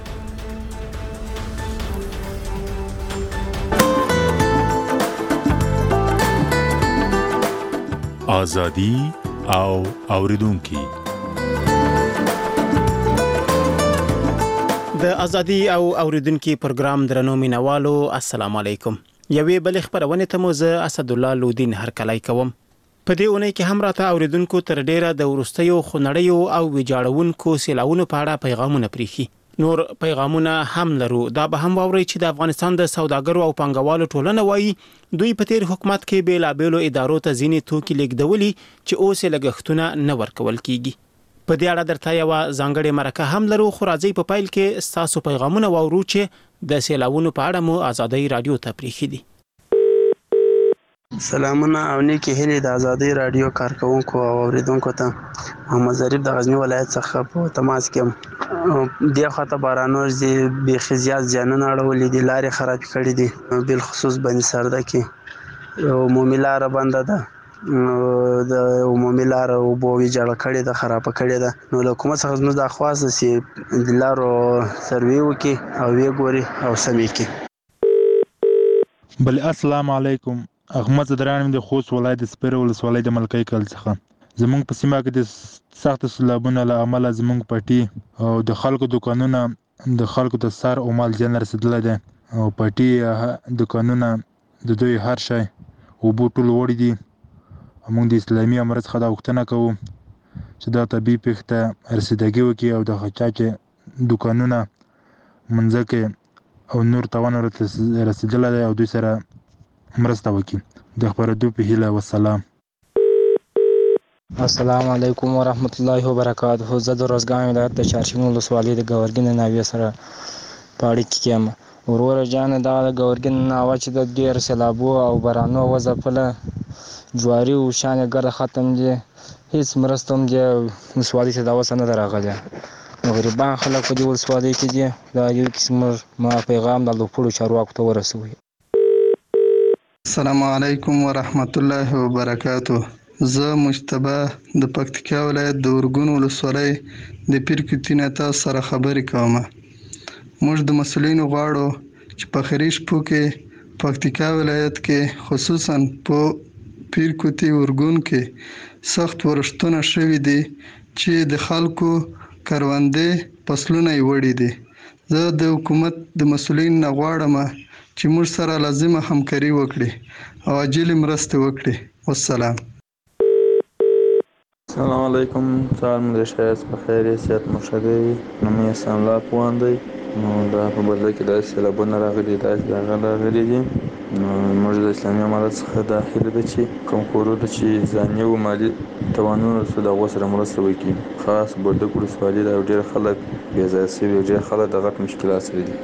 ازادي او اوریدونکو د ازادي او اوریدونکو پروګرام درنو مینوالو السلام علیکم. یوې بل خبرونه ته مو زه اسد الله لودین هرکلای کوم. په دې اونۍ کې هم راته اوریدونکو تر ډیره د ورستیو خنړیو او ویجاړونکو سیلاونو په اړه پیغامونه پریخي. نور پیغامونه هم لرو. دا به هم واوري چې د افغانستان د سوداګرو او پنګوالو ټولنه وایي دوی په تیر حکومت کې بیلابېلو ادارو ته ځینې توکي لیږدولي چې اوس یې لګښتونه نه ورکول کیږي. په دې اړه درته یو ځانګړې مرکه هم لرو. خو راځي په پایل کې ستاسو پیغامونه واورو چې د سیلاونو په اړه مو ازادي رادیو ته پریخي دي. سلامونه او نیکی هیلې د ازادي رادیو کارکونکو او اوریدونکو ته. محمد ظریف د غزنی ولایت څخه په تماس کې د خاطر بارانور دي به خزيات ځانونه اړولې دي لارې خراب کړې دي بل خصوص باندې سرده کې عمومي لار بنده ده د عمومي لار او بووي جوړ کړې ده خراب کړې ده. نو له کومه څخه زموږ د خواص سي د لارو سروي وکي او وی ګوري او سمې کې. بل السلام علیکم. احمد درانم د خوست ولایت د سپیره ولسوالۍ د ملکۍ کل څخه. زمونږ په سیمه کې د سخت سیلابونو له امله زمونږ پټي او د خلکو دکانونه د خلکو د سر او مال جن رسیدلی دی او پټي دکانونه د دوی هر شی اوبو ټول وړي دي. موږ د اسلامي امارت څخه دا غوښتنه کوو چې دا طبیعي پیښې ته رسیدګي وکړي او د چا چې دکانونه منځکې او نور تاوان رسیدلی دی او دوی سره مرسته وکړي. د خبرېدو په هیله والسلام. السلام علیکم ورحمت الله وبرکاته. زه د روزګان ولایت د چارشین ولسوالۍ د ګورګین ناوې سره په اړیکه کې یم. وروره جان دا د ګورګین ناوه چې د ډېر سیلابو او بارانو وځپله جواري او شانې ګرده ختم دي هیڅ مرسته هم د ولسوالۍ ته دا اوسه نه ده راغلې. غریبان خلک په دې ولسوالۍ کې دي. دا یو قسم ما پیغام د لوپړو چارواکو ته ورسوي. السلام علیکم ورحمت الله وبرکاتو. زه مجتبی د پکتیکا ولایت د ورګون ولسوالۍ د پیرکوټي نه تاسو سره خبرې کوم. موږ د مسؤلینو غواړو چې په خیري شپو کې پکتیکا ولایت کې خصوصا په پیرکوټي ورګون کې سخت ورښتونه شوي دي چې د خلکو کروندې فصلونه یې وړي دي. زه د حکومت د مسؤلین نه غواړم چې موږ سره لازمه همکاري وکړي او عاجل مرسته وکړي. والسلام. السلام علیکم. سهار مو د ښایست په خیر یې، صحت مو ښه دی. نوم یې حسن الله افغان دی. نو دا په بدله کې داسې سیلابونه راغلي داسې د هغه راغلي دي. نو موږ د اسلامي امارت څخه دا هیله ده چې کوم کورونه چې ځاني او مالي توانونه لري د هغو سره مرسته وکړي. خاص بولدک ولسوالي دا ډېر خلک بې ځایه شوي او ډېر خلک د غټ مشکلات سره دي.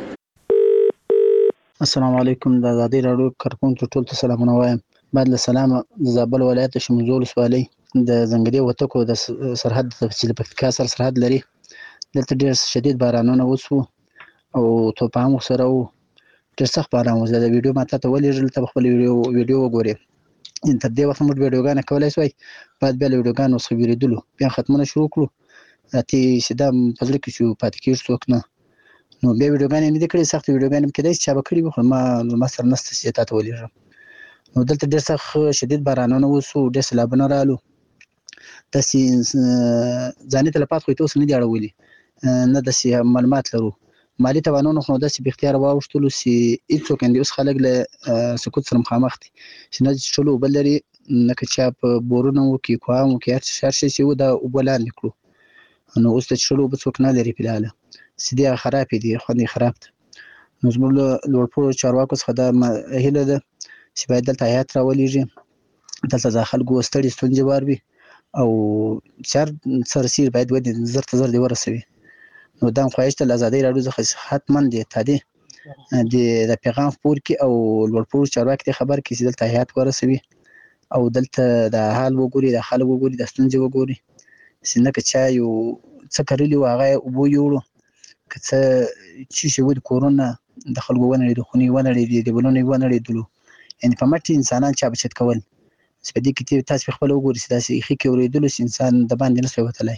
السلام علیکم. د ازادي راډیو کارکونکو ټول ته سلامونه وایم. بعد له سلامه د زابل ولایت شمزو ولسوالۍ د ځنګلي وتکو د سرحد چې د پکتیکا سره سرحد لري، دلته ډېر شدید بارانونه وشو او توپان ورسره و. ډېر سخت باران و. زه د ویډیو ما ته ولېږل، ته به خپل ویډیو ویډیو وګورې. تر دې وخته موږ ویډیوګانې کولی شوای، باید بیا له ویډیوګانو څخه وېرېدلو، بیا ختمونه شروع کړو. اتې سیده په زړه کې چې پاتې کېږي څوک نه. نو بیا ویډیوګانې نه دي کړې، سختې ویډیوګانې هم کېدای شي چا به کړي وي، خو ما ما سره نشته چې تا ته ولېږم. نو دلته ډېر سخت شدید بارانونه وشو، ډېر سیلابونه رالو. داسې ځاني تلفات خو یې تر اوسه نه دي اړولي، نه داسې معلومات لرو. مالي توانونه خو داسې بې اختیاره واوښتلو چې هېڅوک نه دي. اوس خلک له سقوط سره مخامخ دي چې نه څښلو اوبه لري، نه که چا په بورونه وکړي، کوام وکړي، هر شی چې و دا اوبه لاندې کړو. نو اوس د څښلو اوبه څوک نه لري فلحاله، سیدې خرابې دي، خوند یې خراب ده. نو زموږ له لوړپوړو چارواکو څخه دا هیله ده چې باید دلته هیات راولېږي، دلته د خلکو ستړي ستونزې واروي او چې هر څه رسېږي باید ودې زر ته زر دې ورسوي. نو دا هم خواهش ته له ازادۍ راډیو څخه حتما دې تا دې د پیغام خپور کړي او لوړپوړو چارواکي دې خبر کړي چې دلته هیات ورسوي او دلته د حال وګوري، د خلک وګوري، د ستونزې وګوري چې نه که چا یو څه کرلي وو هغه یې اوبو یوړو، که څه چې شي وو د کورونه د خلکو ونړېدو، خونې یې ونړېدې، دیوالونه یې ونړېدلو. یعنې په مټ انسانان چا بچت کول چې په دې کې تاسې خپله وګورئ چې داسې ایښې کې اورېدلو چې انسان د باندې نه شوی وتلی.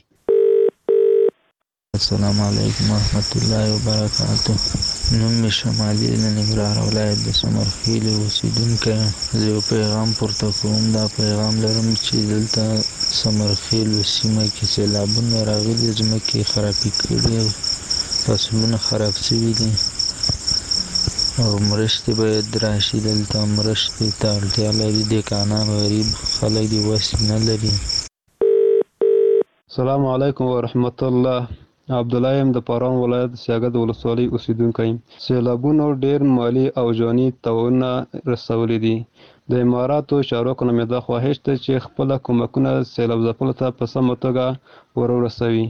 السلام علیکم ورحمت الله وبرکاتو. نوم مې شمالي د ننګرهار ولایت د سمرخیلې اوسېدونکی یم. زه یو پیغام پورته کوم. دا پیغام لرم چې دلته سمرخیلو سیمه کې سیلابونه راغلي، ځمکې خرابې کړي او فصلونه خراب شوي دي او مرستې باید راشي. دلته مرستې ته اړتیا لري. دهقانان غریب خلک دي، وس نه لري. السلام علیکم ورحمت الله. عبدالله یم د پاران ولایت سیاګد ولسوالۍ اوسېدونکی یم. سیلابونو ډېر مالي او جاني تاوانونه رسولي دي. د اماراتو چارواکو نه مې دا خواهش ده چې خپله کومکونه سیلاب ځپلو ته په سمه توګه ور ورسوي.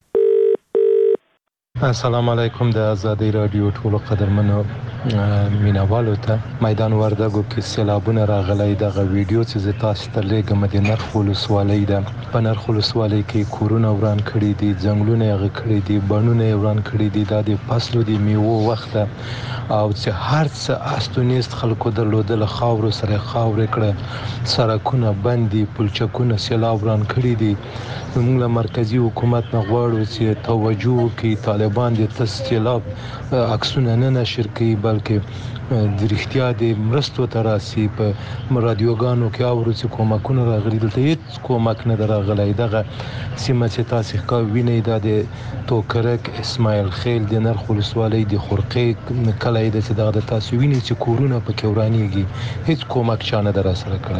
السلام علیکم. د ازادۍ راډیو ټولو قدرمنو مینوالو ته میدان وردګو کې سیلابونه راغلی. دغه ویډیو چې زه تاسو ته لیږم د نرخ ولسوالۍ ده. په نرخ ولسوالۍ کې کورونه وران کړي دي، ځنګلونه یې غږ کړي دي، بڼونه یې وران کړي دي. دا د فصلو د میوو وخت ده او چې هر څه استونیست خلکو درلودله خاورو سره خاورې کړه، سړکونه بند دي، پلچکونه سیلاب وران کړي دي. موږ له مرکزي حکومت نه غواړو چې توجه وکړي، طالبان د تاسو سیلاب عکسونه نه نشر کوي بلکې د رښتیا د مرستو ته راسي. په رادیوګانو کې اورو چې کومکونه راغلي، دلته هېڅ کومک نه دی راغلی. دغه سیمه چې تاسې ښه وینئ دا د توکرک اسماعیل خیل د نرخ ولسوالۍ د خورقې کلی دی چې دغه د تاسو وینئ چې کورونه پکې ورانېږي. هېڅ کومک چا نه دی راسره کړی.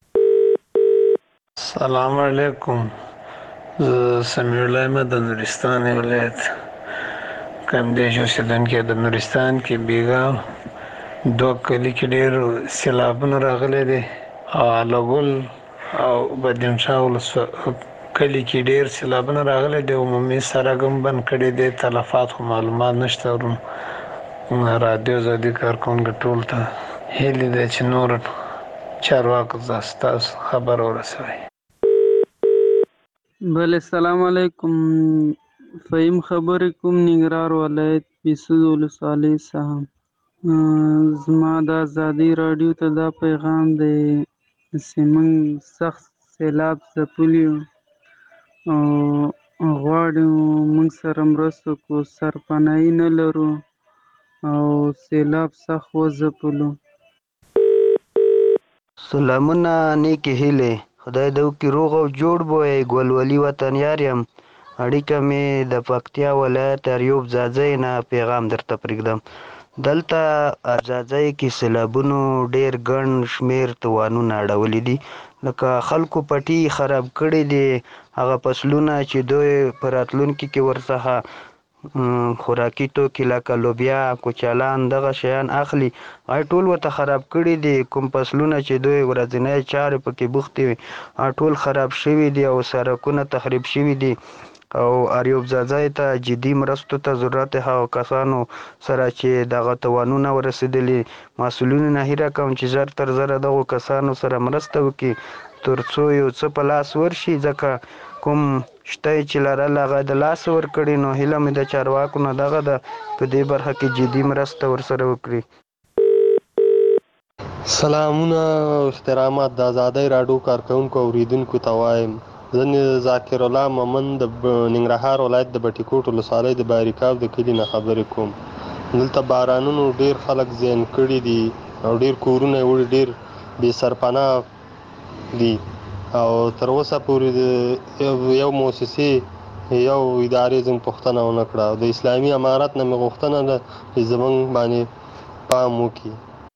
سلام علیکم. زه سمیع الله یم د نورستان ولایت کامدېش اوسېدونکی. د نورستان کې بیګا دوه کلي کې ډېر سیلابونه راغلي دي او الګل او بدینشاه کلي کې ډېر سیلابونه راغلي دي. عمومي سړک هم بند کړی دی. تلفات خو معلومات نشته. رادیو ازادي کارکوونکو ټول ته هیلې ده چې نور چارواکو ستاسو خبر ورسوي. بله السلام علیکم. فهیم خبرې کوم ننګرهار ولایت پیسود ولسوالۍ څخه. زما د ازادي راډیو ته دا پیغام دی چې موږ سخت سیلاب ځپلي او غواړو موږ سره مرسته وکړو، سرپناهي نه لرو او سیلاب سخت وځپلو. سلامونه نیکې هیلې، خدای دې وکړي روغ او جوړ به وئ. ګلولي وطن یار یم، اړیکه مې د پکتیا ولایت ایوب ځاځی نه پیغام درته پرېږدم. دلته ځاځی کې سیلابونو ډېر ګڼ شمېر توانونه اړولي دي، لکه خلکو پټي خراب کړي دي. هغه فصلونه چې دوی په راتلونکي کې ورڅخه خوراکي توکي لکه لوبیا، کوچالان دغه شیان اخلي، هغه ټول ورته خراب کړي دي. کوم فصلونه چې دوی ورځنی چارې پکې بوختې وي هغه ټول خراب شوي دي او سړکونه تخریب شوي دي. او ایوب ځاځی ته جدي مرستو ته ضرورت هغه کسانو سره چې دغه توانونه ورسېدلي. مسؤلینو نه هیله کوم چې زر تر زره دغو کسانو سره مرسته وکړي تر څو یو څه په لاس ورشي، ځکه کوم شته چې لرل هغه د لاس ورکړي. نو هیله مې د چارواکو نه دغه ده په دې برخه کې جدي مرسته ورسره وکړي. سلامونه او احترامات د ازادۍ راډیو کارکونکو اوریدونکو ته وایم. زه ذاکر الله مومن د ننګرهار ولایت د بټي کوټ ولسوالۍ د باریکاو د کلي نه خبرې کوم. دلته بارانونو ډېر خلک زیان کړي دي او ډېر کورونه یې وړي، ډېر بې سرپناه دي او تر اوسه پورې یو مؤسسې یو ادارې زموږ پوښتنه ونه کړه. د اسلامي امارت نه مې غوښتنه ده چې زموږ باندې پام وکړي.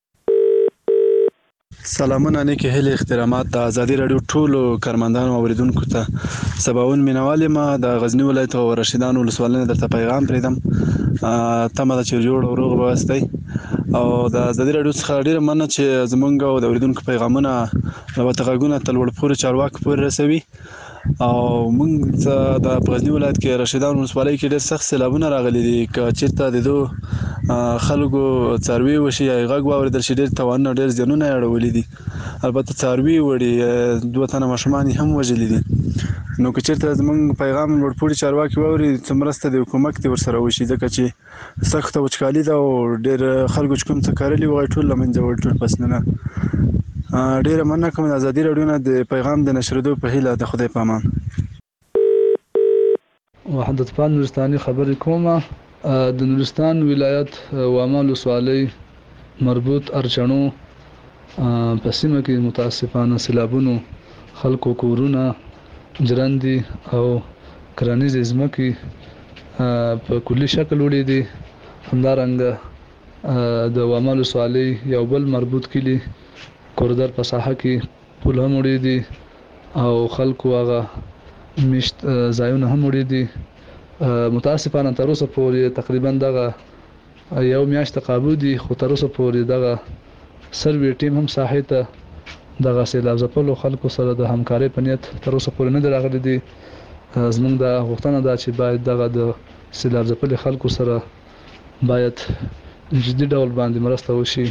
سلامونه نیکې هیلې احترامات د ازادي راډیو ټولو کارمندانو او اوریدونکو ته. سباون مینوال یم د غزنی ولایت او رشیدان ولسوالۍ نه درته پیغام پرېږدم. تمه ده چې جوړ او روغ به اوسئ او د ازادي راډیو څخه ډېره مننه چې زموږ او د اوریدونکو پیغامونه البته غږونه تر لوړ پورې چارواکو پورې رسوي. او موږ ته د غزنی ولایت کې رشیدان ولسوالۍ کې ډېر سخت سیلابونه راغلي دي. که چېرته د دو خلکو څاروي وشي یا غږ واورېدل شي ډېر تاوانونه ډېر زیانونه یې اړولي دي. البته څاروي وړي، دوه تنه ماشومان هم وژلي دي. نو که چېرته زموږ پیغام لوړ پوړي چارواکي واوري څه مرسته د حکومت دې ورسره وشي، ځکه چې سخته وچکالي ده او ډېر خلکو چې کوم څه کرلي وو ټول له منځه وړل، ټول فصلونه. ډېره مننه کوم د ازادي راډیو نه د پیغام د نشرېدو په هیله. د خدای په امان. وحدت پال نورستاني خبرې کومه. د نورستان ولایت واما ولسوالۍ مربوط ارچڼو په سیمه کې متاسفانه سیلابونو خلکو کورونه جرندي او کرنیزې ځمکې په کلي شکل وړي دي. همدارنګه د واما ولسوالۍ یو بل مربوط کلي کوردر په ساحه کې پل هم وړي دي او خلکو هغه میشت ځایونه هم وړي دي. متاسفانه تر اوسه پورې تقریبا دغه یو میاشت تقابو دي، خو تر اوسه پورې دغه سروي ټیم هم ساحې ته دغه سیلاب ځپلو خلکو سره د همکارۍ په نیت تر اوسه پورې نه دي راغلي دي. زموږ دا غوښتنه ده چې باید دغه د سیلاب ځپلي خلکو سره باید جدي ډول باندې مرسته وشي.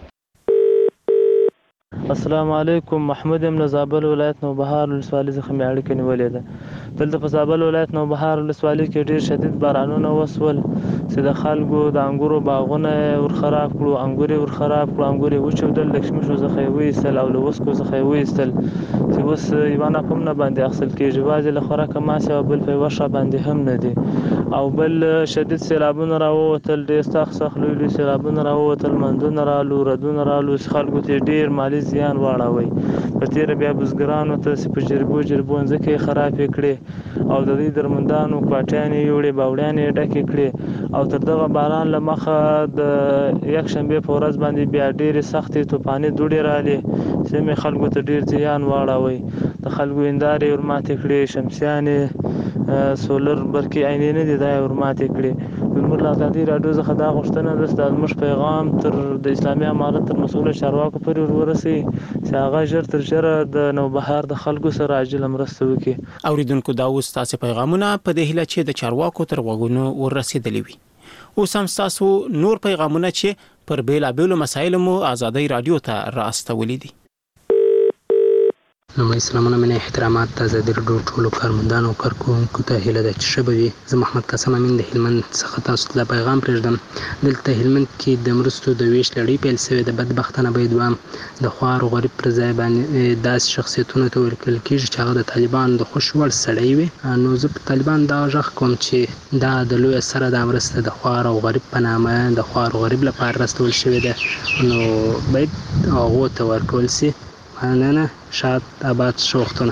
السلام علیکم، محمود یم له زابل ولایت نوبهار ولسوالۍ څخه مې اړیکه نیولې ده. دلته په زابل ولایت نوبهار ولسوالۍ کې ډېر شدید بارانونه وسول چې د خلکو د انګورو باغونه ور خراب کړو، انګور یې ور خراب کړو، انګور یې وچودل، له کشمشو څخه یې وایستل او له وسکو څخه یې وایستل چې اوس یوه نه په هم نه باندې اخیستل کېږي، یوازې له خوراکه ماسې او بل په یوه ښه باندې هم نه دي. او بل شدید سیلابونه راووتل، ډېر سخت سخت لوی لوی سیلابونه راووتل، منځونه رالو، ردونه رالو چې خلکو ته ډېر مالي زیان واړوي. په تېره بیا بزګرانو ته چې په جربو جربو ځمکې یې خرابې کړې او د دوی درمندانو کوټیانې یې وړې، باوړیانې یې ډکې کړې. او تر دغه باران له مخه د یکشنبې په ورځ باندې بیا ډېرې سختې طوفاني دوړې رالې چې مې خلکو ته ډېر زیان واړوي. د خلکو هندارې یې ورماتې کړې، شمسیانې، سولر برقي عینې نه دي، دا یې ورماتې کړې. زموږ له ازادي راډیو څخه دا غوښتنه ده چې دا زموږ پیغام تر د اسلامي امارت تر مسؤلو چارواکو پورې ور ورسوي چې هغه ژر تر ژره د نوبهار د خلکو سره عاجله مرسته وکړي. اوریدونکو دا اوس تاسو پیغامونه په دې هیله چې د چارواکو تر غوږونو ور رسیدلی وي. اوس هم تاسو نور پیغامونه چې پر بیلابېلو مسایلو مو ازادي راډیو ته راستولي دي. لومړی سلامونه مینه احترامات د ازادي راډیو ټولو کارمندانو او کارکوونکو ته هیله ده چې ښه به وي. زه محمد قاسم امین د هلمند څخه تاسو ته دا پیغام پرېږدم. دلته هلمند کې د مرستو د ویش لړۍ پیل شوې ده. بدبختانه باید دوام د خوار او غریب پر ځای باندې داسې شخصیتونو ته ورکول کېږي چې هغه د طالبانو د خوښ وړ سړی وي. نو زه په طالبان دا غږ کوم چې دا د لویه سره دا مرسته د خوار او غریب په نامه د خوار او غریب لپاره راستول شوې ده، نو باید هغو ته ورکول شي. مننه. شاد آباد ښه وختونه.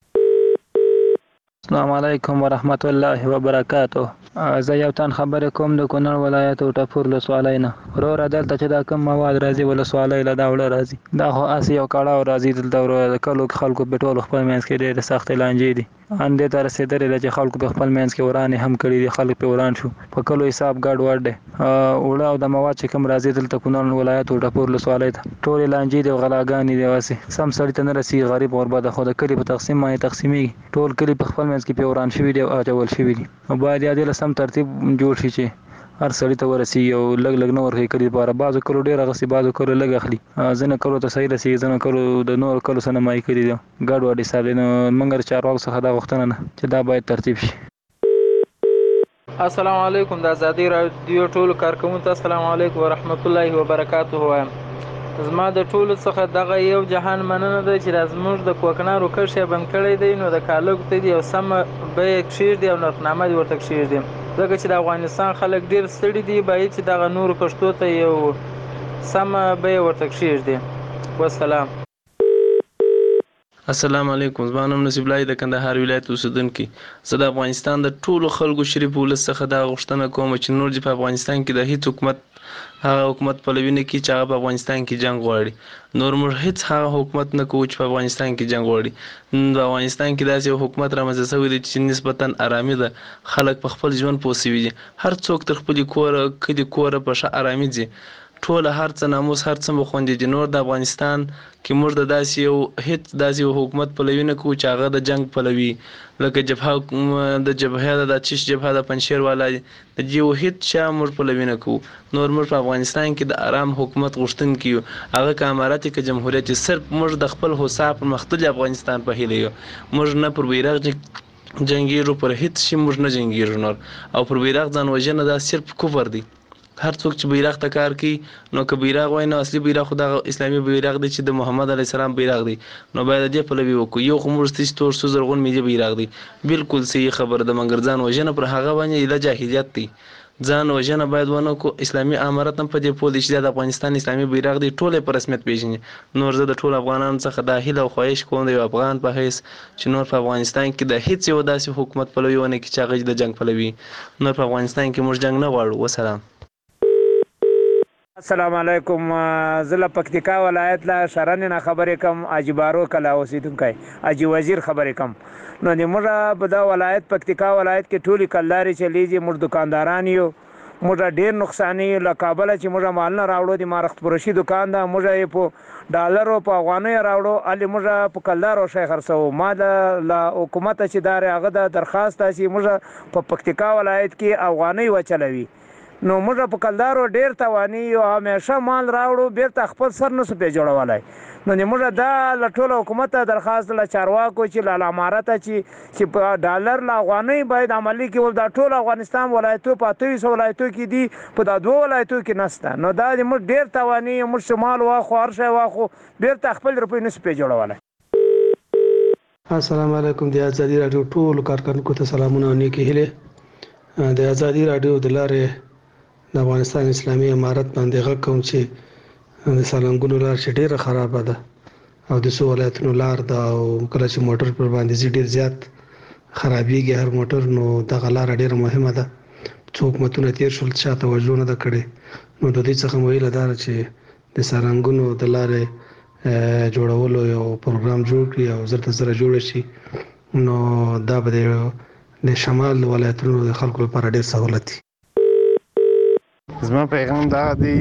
السلام علیکم ورحمت الله وبرکاته. زه یو تن خبرې کوم د کونړ ولایت ټاپور ولسوالۍ نه. وروره دلته چې دا کوم مواد راځي ولسوالۍ له دا وړه راځي، دا خو هسې یو کړاو راځي. دلته وروره د کلو خلکو په ټولو خپل منځ کې ډېرې سختې لانجې دي. اندې ته رسېدلې ده چې خلکو په خپل منځ کې ورانې هم کړي دي، خلک پرې وران شو. په کلو حساب ګډ وډ دی. اوړه او د مواد چې کوم راځي دلته کونړ ولایت ټاپور ولسوالۍ ته ټولې لانجې دي او غلاګانې دي. هسې سم سړي ته نه رسېږي، غریب غربت خو د کلي په تقسیم باندې تقسیمېږي. ټول کلي په خپل منځ کې پرې وران شوي دي او اچول شوي دي. نو باید یا دې له سم ترتیب جوړ شي چې هر سړي ته ورسېږي او لږ لږ نه ورکوي کلي لپاره. بعضو کلو ډېر اخلي، بعضو کلو لږ اخلي، ځینې کلو ته صحیح رسېږي، ځینې کلو د نورو کلو سره مایع کړي دي. ګډ وډ حساب دی. نو موږ د چارواکو څخه دا غوښتنه ده چې دا باید ترتیب شي. السلام علیکم. د ازادي راډیو ټولو کارکوونکو ته السلام علیکم ورحمت الله وبرکاته وایم. زما د ټولو څخه دغه یو جهان مننه ده چې دا زموږ د کوکنارو کښ یې بند کړی دی، نو د کالګو ته دې یو سمه بیه کښېږدي او نرخنامه دې ورته کښېږدي، ځکه چې د افغانستان خلک ډېر ستړي دي. باید چې دغه نورو کښتو ته یو سمه بیه ورته کښېږدي. والسلام. السلام علیکم. زما نوم نصیب الله د کندهار ولایت اوسیدونکی. زه د افغانستان د ټولو خلکو شریف ولس څخه دا غوښتنه کوم چې نور دې په افغانستان کې د هیڅ حکومت هغه حکومت پلوي نه کړي چې هغه په افغانستان کې جنګ غواړي. نور موږ هیڅ هغه حکومت نه کوو چې په افغانستان کې جنګ غواړي. په افغانستان کې داسې یو حکومت رامنځته شوی دی چې نسبتا ارامي ده، خلک په خپل ژوند پوه شوي دي، هر څوک تر خپلې کوره کلي کوره په ښه ارامي ځي، ټوله هر څه ناموس هر څه مو خوندي دي. نور د افغانستان کې موږ د داسې یو هیڅ داسې یو حکومت پلوي نه کوو چې هغه د جنګ پلوي، لکه جبهه د جبهه د چیش جبهه د پنجشیر والا د یو هیڅ چا موږ پلوي نه کوو. نور موږ په افغانستان کې د آرام حکومت غوښتونکي یو، هغه که امارت که جمهوریت، صرف موږ د خپل هوسا پر مختلف افغانستان په هیله یو. موږ نه پر بیرغ جنګیږو، پر هیڅ شي موږ نه جنګیږو. نور او پر بیرغ ځان وژنه دا صرف کفر دی. هر څوک چې بیرغ ته کار کوي، نو که بیرغ وای نو اصلي بیرغ خو دغه اسلامي بیرغ دی چې د محمد علیه السلام بیرغ دی، نو باید دې پلوي وکړو. یو خو موږ ستاسو تور سو زرغون ملي بیرغ دی، بالکل صحیح خبره ده. مګر ځان وژنه پر هغه باندې د جاهلیت دی. ځان وژنه باید ونه کو. اسلامي امارت هم په دې پوه دی چې د افغانستان اسلامي بیرغ دی، ټول په رسمیت پیژني. نور زه د ټول افغانانو څخه دا هیله او خواهش کوم د یو افغان په حیث چې نور په افغانستان کې د هیڅ یو داسې حکومت پلوي ونه کړي چې هغه د جنګ پلوي. نور په افغانستان کې موږ جنګ نه غواړو. وسلام. السلام علیکم. زه له پکتیکا ولایت له شرن نه خبرې کوم. اجبارو کلا اوسیدونکی اجي وزیر خبرې کوم. نو د موږ په دا ولایت پکتیکا ولایت کې ټولې کلدارې چلیږي. موږ دکانداران یو، موږ ډېر نقصان یو له کابله چې موږ مال نه راوړو. د مارخت پروشي دکان ده، موږ یې په ډالرو په افغانیو راوړو، هلې موږ په کلدارو شی خرڅوو. ما د له حکومته چې دا هغه د درخواست ده چې موږ په پکتیکا ولایت کې افغانۍ وچلوي. نو موږ په کلدارو ډېر تواني یو، همیشه مال راوړو، بیرته خپل سر نسو پې جوړولی. نو موږ دا له ټوله حکومته درخواست له چارواکو چې له امارته چې چې په ډالر له افغانۍ باید عملي کړي. دا ټول افغانستان ولایتو په اته ویشت ولایتو کې دي، په دا دوه ولایتو کې نشته. نو دا موږ ډېر تواني، موږ شمال واخو هر شی واخو، بیرته خپل روپۍ نسو پې جوړولی. السلام علیکم. د ازادي راډیو ټولو کارکوونکو ته سلامونه او نیکې هیلې. د ازادي راډیو د لارې د افغانستان اسلامي امارت باندې غږ کوم چې د سالنګونو لار چې ډېره خرابه ده او د څو ولایتونو لار ده، او کله چې موټر پر باندې ځي ډېر زیات خرابېږي هر موټر. نو دغه لاره ډېره مهمه ده. څو حکومتونه تېر شول چا توجه نه ده کړې. نو د دې څخه مو هیله دا ده چې د سالنګونو د لارې جوړولو یو پروګرام جوړ کړي او زر تر زره جوړه شي. نو دا به د شمال ولایتونو د خلکو لپاره ډېر سهولت وي. زما پیغام دا دی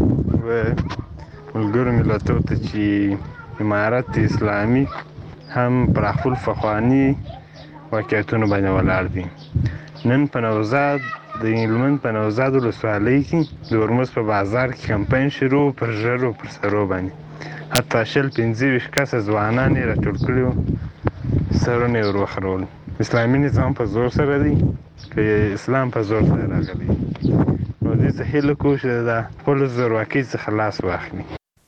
ملګرو ملتونو ته چې امارت اسلامي هم پر خپل فخواني واقعیتونو باندې ولاړ دي. نن په نوزاد د هلمند په نوزاد ولسوالۍ کې د هرمز په بازار کې کمپاین شروع پر ژرو پر سرو باندې حتی شل پنځه ویشت کسه ځوانان یې راټول کړي وو، سرونه یې ور وخرول. اسلامي نظام په زور سره دی که اسلام په زور سره راغلی، نو دې څه هیله کوو چې د خپلو زورواکۍ څخه لاس واخلي.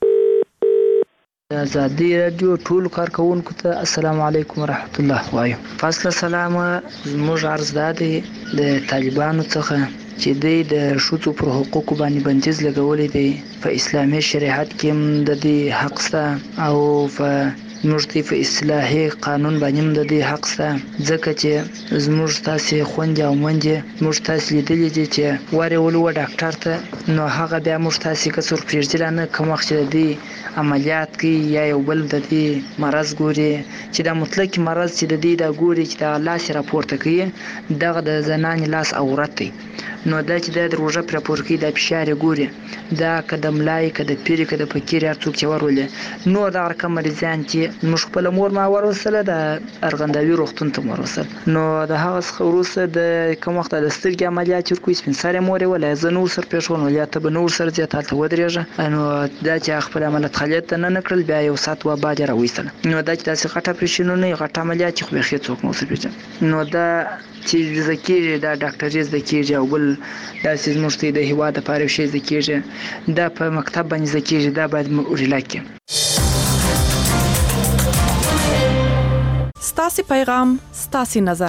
د ازادي راډیو ټولو کارکوونکو ته السلام علیکم ورحمت الله وایم. فاصله سلام. زموږ عرض دا دی د طالبانو څخه چې دوی د ښځو پر حقوقو باندې بندیز لګولی دی. په اسلامي شریعت کې هم د دې حق شته او په زموږ دی په اصلاحي قانون باندې هم د دې حق شته، ځکه چې زموږ تاسې خویندې او میندې موږ تاسې لیدلي دي چې ورې ولو ډاکټر ته، نو هغه بیا موږ تاسې که څوک پرېږدي را نه، کوم وخت چې د دې عملیات کوي یا یو بل د دې مرض ګوري چې دا مطلق مرض چې د دې دا ګوري چې دا لاس یې راپورته کوي، دغه د زنانې لاس عورت دی. نو دا چې دا د روژه پرې راپور کوي، دا فشار یې ګوري، دا که د ملای که د پیرې که د فقیر هر څوک چې ورولي. نور دغه رقم مریضان چې موږ خپله مور ما ورسله د ارغنداوي روغتون ته مو ورسل، نو د هغه څخه وروسته د کوم وخت د سترګې عملیات چې ورکوي سپین سرې مور یې وله زه نه ورسره پرېښول، نو یا ته به نه ورسره ځې ته هلته ودرېږه. نو دا چې خپل عملیات خلیت ته نه نه کړل، بیا یو ساعت وا بعد یې راویستله. نو دا چې داسې غټ اپرېشنونه یې غټ عملیات چې خو بیخي څوک نه ورسره پېژني، نو دا چې زده کېږي دا ډاکټري زده کېږي او بل داسې زموږ ته د هېواد دپاره یو شی زده کېږي، دا په مکتب باندې زده کېږي، دا باید ریلا کړي. ستاسې پیغام ستاسې نظر.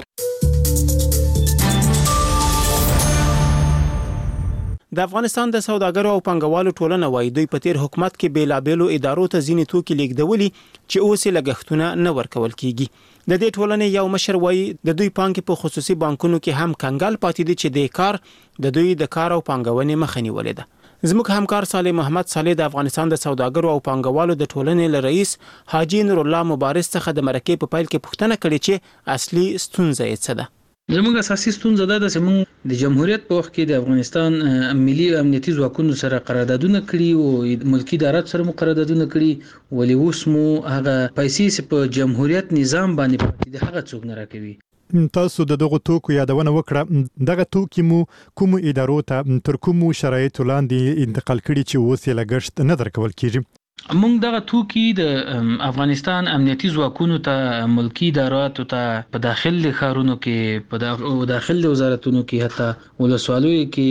د افغانستان د سوداګرو او پانګوالو ټولنه وايي دوی په تیر حکومت کې بیلابېلو ادارو ته ځینې توکي لیږدولي چې اوس یې لګښتونه نه ورکول کیږي. د دې ټولنې یو مشر وايي د دوی پانګې په خصوصي بانکونو کې هم کنګال پاتې دي چې د کار د دوی د کار او پانګونې مخه نیولې ده. زموږ همکار صالح محمد صالح د افغانستان د سوداګرو او پانګوالو د ټولنې له رئیس حاجی نور الله مبارز څخه د مرکې په پیل کې پوښتنه کړې چې اصلي ستونزه یې څه ده. زموږ اساسي ستونزه دا ده چې موږ د جمهوریت په وخت کې د افغانستان ملي امنیتي ځواکونو سره قراردادونه کړي او ملکی ادارات سره مو قراردادونه کړي، ولې اوس مو هغه پیسې په جمهوریت نظام باندې پاتې دي، هغه څوک نه راکوي. تاسو د دغه توکو یادونه وکړه، دغه توکي مو کوم ادارو ته تر کومو شرایطو لاندې انتقال کړي چې اوس یې لګښت نه درکول کیږي؟ موږ دغه توکي د افغانستان امنیتي ځواکونو ته، ملکی اداراتو ته، په داخل ښارونو کې، په داخل وزارتونو کې، حتی ولسوالیو کې،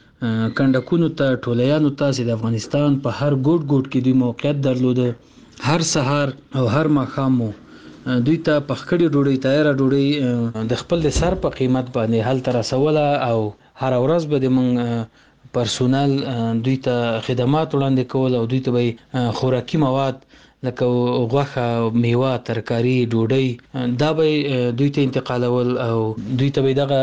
کنډکونو ته، ټولیانو ته چې د افغانستان په هر ګوټ ګوټ کې دوی موقعیت درلوده، هر سهار او هر ماښام مو دوی ته پخکړې ډوډۍ، تیاره ډوډۍ د خپل د سر په قیمت باندې هلته رسوله او هر ورځ به د موږ پرسونل دوی ته خدمات وړاندې کول او دوی ته به خوراکي مواد لکه غوښه، میوه، ترکاري، ډوډۍ دا به دوی ته انتقالول او دوی ته به دغه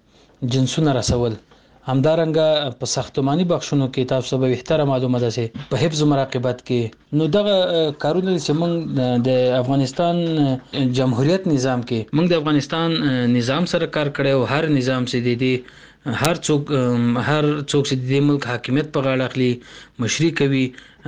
جنسونه رسول. همدارنګه په ساختماني بخشونو کې تاسو به بهتره معلومه ده چې په حفظ مراقبت کې، نو دغه کارونه چې موږ د افغانستان جمهوریت نظام کې موږ د افغانستان نظام سره کار کړی او هر نظام چې دی هر څوک هر څوک چې د ملک حاکمیت په غاړه اخلي، مشري کوي،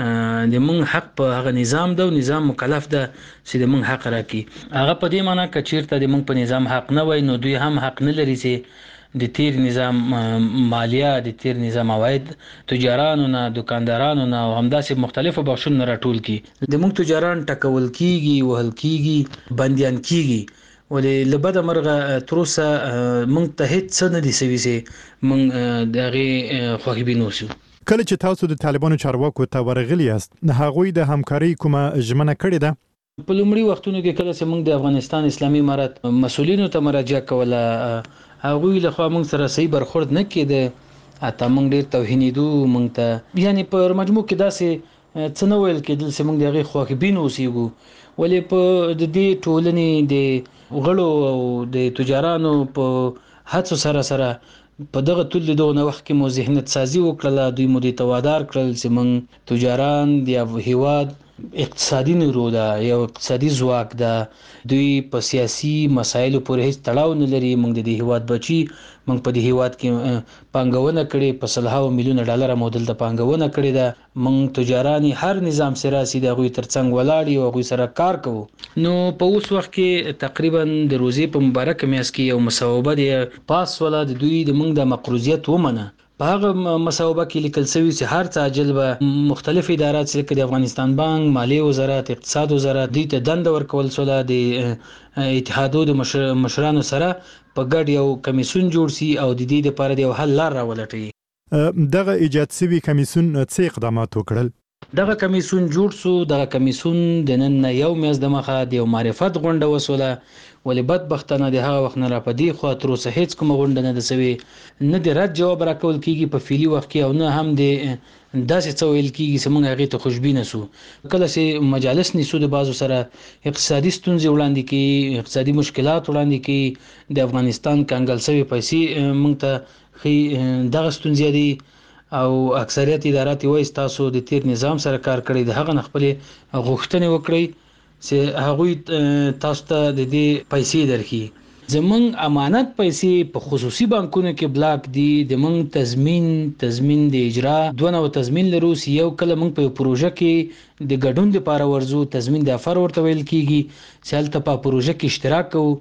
د موږ حق په هغه نظام ده او نظام مکلف ده چې د موږ حق راکړي. هغه په دې معنی که چیرته د موږ په نظام حق نه وای، نو دوی هم حق نه لري چې د تیر نظام مالیه، د تیر نظام عواید تجارانو نه، دکاندارانو نه او همداسې مختلفو بخشونو راټول کی. د موږ تجاران ټکول کیږي، وهل کیږي، بندیان کیږي، ولې لبد مرغه تروسه موږ ته هیڅ څه نه دي سوي چې موږ دغه خوښبین اوسو. کله چې تاسو د طالبانو چارواکو ته ورغلی یاست، هغوی د همکاري کومه ژمنه کړې ده؟ په لومړي وختونو کې کله چې موږ د افغانستان اسلامي امارت مسؤلینو ته مراجعه کوله، هغوی له خوا موږ سره صحیح برخورد نه کېده، حتی موږ ډېر توهینېدو، موږ ته یعنې په مجموع کې داسې څه نه ویل کېدل چې موږ د هغې خوښبین اوسېږو. ولې په د دې ټولنې د غړو او د تجارانو په هڅو سره سره په دغه ټول دغه وخت کې مو ذهنیت سازي وکړله، دوی مو دې ته وادار کړل چې موږ تجاران د هېواد اقتصادي نیرو ده، یو اقتصادي ځواک ده، دوی په سیاسي مسایلو پورې هیڅ تړاو نه لري. موږ د دې هېواد بچي، موږ په دې هېواد کې پانګونه کړې، په سلهاوو میلیونه ډالره مو دلته پانګونه کړې ده. موږ تجاران هر نظام سره راسي د هغوی تر څنګ ولاړ یو، هغوی سره کار کوو. نو په اوس وخت کې تقریبا د روزې په مبارکه میاشت کې یو مصوبه د پاس ولا د دوی د موږ د مقروضیت ومنه په هغه مسوبه کې لیکل شوی چې هر څه اجل به مختلف ادارات لکه د افغانستان بانک، مالیه وزارت، اقتصاد وزارت دوی ته دنده ورکول شوله د اتحادو د مشرانو سره په ګډ یو کمیسیون جوړ شي او د دې لپاره د یو حل لار راولټوي. دغه ایجاد شوی کمیسیون څه اقدامات وکړل؟ دغه کمیسیون جوړ شو. دغه کمیسیون د نن نه یو میاشت د مخه د یو معرفت غونډه وسوله، ولې بدبختانه د هغه وخت نه را پدې خو تر اوسه هیڅ کومه غونډه نه ده سوې، نه د رد جواب راکول کیږي په فعلي وخت کې، او نه هم د داسې څه ویل کیږي چې موږ هغې ته خوشبینه سو. کله چې مجالس نیسو د بعضو سره اقتصادي ستونزې وړاندې کوي، اقتصادي مشکلات وړاندې کوي، د افغانستان کنګل شوې پیسې موږ ته ښیي دغه ستونزې دي، او اکثریت ادارات وایي تاسو د تیر نظام سره کار کړی، د هغه نه خپلې غوښتنې وکړئ چې هغوی تاسو ته د دې پیسې درکړي. زمونږ امانت پیسې په خصوصي بانکونو کې بلاک دي، د موږ تضمین تضمین د اجرا دوه نوع تضمین لرو. یو کله موږ په پروژه کې د ګډون لپاره ورځو، تضمین د افر ورته ویل کیږي، چې هلته په پروژه کې اشتراک کوو،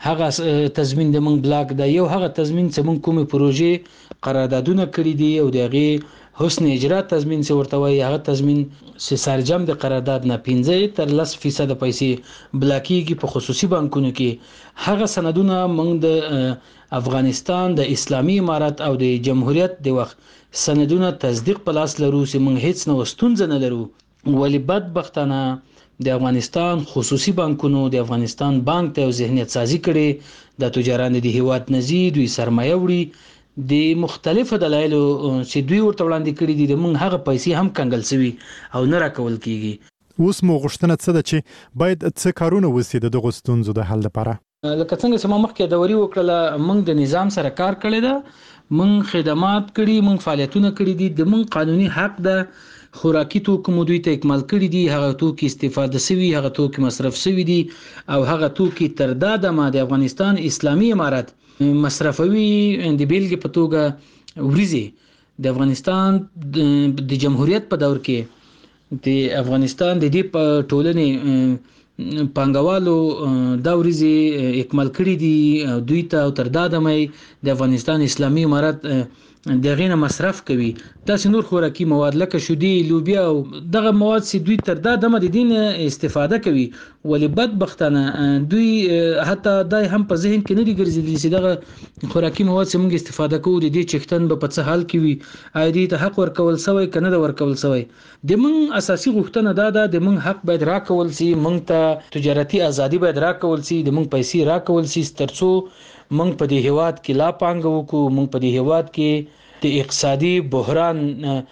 هغه تضمین د موږ بلاک ده. یو هغه تضمین چې موږ کومې پروژې قراردادونه کړي دي او د هغې حسن اجرا تضمین چې ورته وایي، هغه تضمین چې سرجم د قرارداد نه پنځه تر لس فیصد پیسې بلاکیږي په خصوصي بانکونو کې. هغه سندونه موږ د افغانستان د اسلامي امارت او د جمهوریت د وخت سندونه تصدیق په لاس لرو چې موږ هیڅ نو ستونزه نه لرو، ولې بدبختانه د افغانستان خصوصي بانکونو د افغانستان بانک ته ذهنیت سازي کړي، د تجاران د هیواد نزي دوی سرمایه وړي، د مختلفو دلایلو چې دوی ورته وړاندې کړي دي، د موږ هغه پیسې هم کنګل شوي او نه راکول کیږي. اوس مو غوښتنه څه ده چې باید څه کارونه وسي د دغو ستونزو د حل لپاره؟ لکه څنګه چې ما مخکې دوري وکړله، موږ د نظام سره کار کړی ده، موږ خدمات کړي، موږ فعالیتونه کړي دي، د موږ قانوني حق ده خوراکي توکو مو دوی ته اکمال کړي دي، هغه توکي استفاده شوي، هغه توکي مصرف شوي دي، او هغه توکي تر دا دمه د افغانستان اسلامي امارت مصرفوي. د بیلګې په توګه وریځې د افغانستان د جمهوریت په دور کې د افغانستان د دې په ټولنې پانګوالو دا وریځې اکمال کړي دي دوی ته، او تر دا دمه د افغانستان اسلامي امارت دغه نه مصرف کوي. تاسو نور خوراکي مواد لکه شودې، لوبیا او دغه مواد چې دوی تر دا دمه د دین استفاده کوي، ولې بدبختانه دوی حتی دای هم په ذهن کې نه دي ګرځېدلي چې دغه خوراکي مواد چې موږ استفاده کوو د دې چښتن به په څه حال کې وي، آیا دې ته حق ورکول شوی که نه ده ورکول شوی. د موږ اساسي غوښتنه دا ده د موږ حق باید راکول شي، موږ ته تجارتي ازادي باید راکول شي، د موږ پیسې راکول شي، ترڅو موږ په دې هیواد کې لا پانګه وکړو، موږ په دې هیواد کې د اقتصادي بحران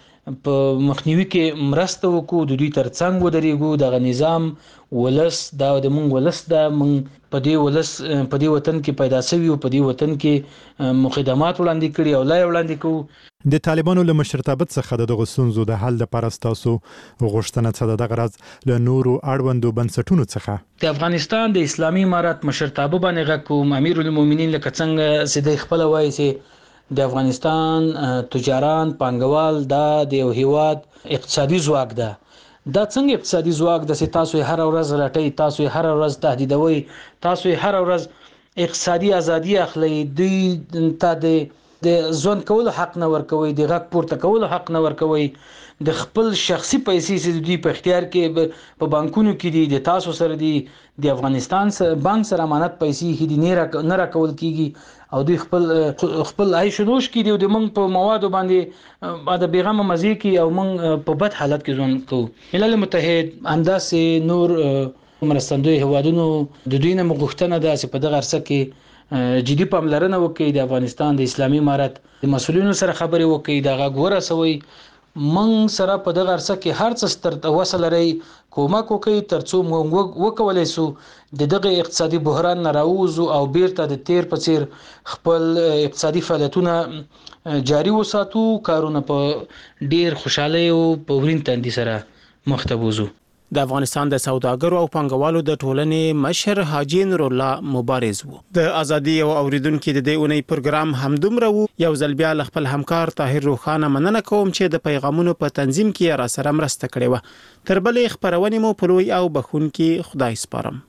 په مخنیوي کې مرسته وکړو، د دوی ترڅنګ ودرېږو. دغه نظام ولس دا د موږ ولس دا موږ په دې ولس په دې وطن کې پیدا شوي او په دې وطن کې مخدمات وړاندې کړي او لا وړاندې کوو. د طالبانو له مشرتابه څخه د دغو ستونزو د حل لپاره ستاسو غوښتنه څه ده؟ دغه راز له نورو اړوندو بنسټونو څخه د افغانستان د اسلامي امارت مشرتابه باندې غږ کوم. امیر المؤمنین لکه څنګه چې د خپل وایي چې د افغانستان تجاران پانګوال دا د یو هیواد اقتصادي ځواک ده. دا څنګه اقتصادي ځواک د چې تاسو هر ورځ راټي، تاسو هر ورځ تهدیدوي، تاسو هر ورځ اقتصادي ازادي اخلي، دوی ته د د ځوان کولو حق نه ورکوي، د غږ پورته کولو حق نه ورکوي، د خپل شخصي پیسې چې دوی په اختیار کې په بانکونو کې دي د تاسو سره دي، د افغانستان بانک سره امانت پیسې هدي نه راکول کیږي، او دوی خپل خپل عيش نوش کې دي او د موږ په موادو باندې د بیغمه مزي کې او موږ په بد حالت کې ژوند کوو. ملل متحد انداسې نور مرستندوی هوادونو د دوی نه مغوښتنه ده چې په دغه عرصه کې جدي پاملرنه وکړي، د افغانستان د اسلامي امارت د مسؤلینو سره خبرې وکړي، دا غږ ورسوي. موږ سره په دغه عرصه کې هر څه ستر وصل لري، کومک وکړي ترڅو موږ وکولای شو د دغه اقتصادي بحران نه راووځو او بیرته د تیر په څیر خپل اقتصادي فعالیتونه جاري وساتو، کارونه په ډیر خوشاله او په ورین تندي سره مخ ته وځو. د افغانستان د سوداګرو او پانګوالو د ټولنې مشر حاجی نور الله مبارز وو. د ازادي او اوریدونکو د دې اونۍ پروګرام همدومره وو. یو ځل بیا خپل همکار طاهر روخانه مننه کوم چې د پیغامونو په تنظیم کې را سره مرسته کړې و. تر بلې خبرونه مو په لوی او بخونکي خدای سپارم.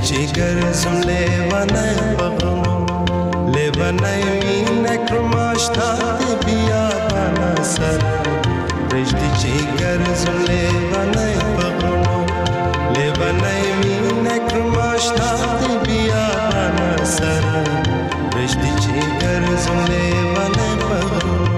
چیگر زم لیوانای بغمو لیوانای مینه کرماشتاد بیابانا سر رشتی چیگر زم لیوانای بغمو لیوانای مینه کرماشتاد بیابانا سر رشتی چیگر زم لیوانای بغمو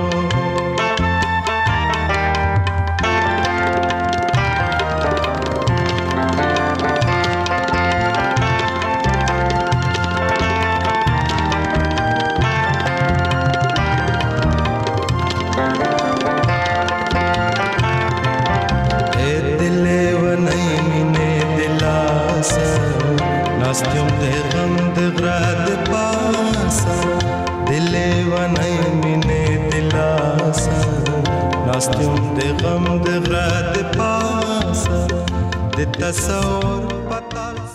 ناستم د غم د غرا د پاسا دلې ونای مینه دلاسا ناستم د غم د غرا د پاسا د تصور پتال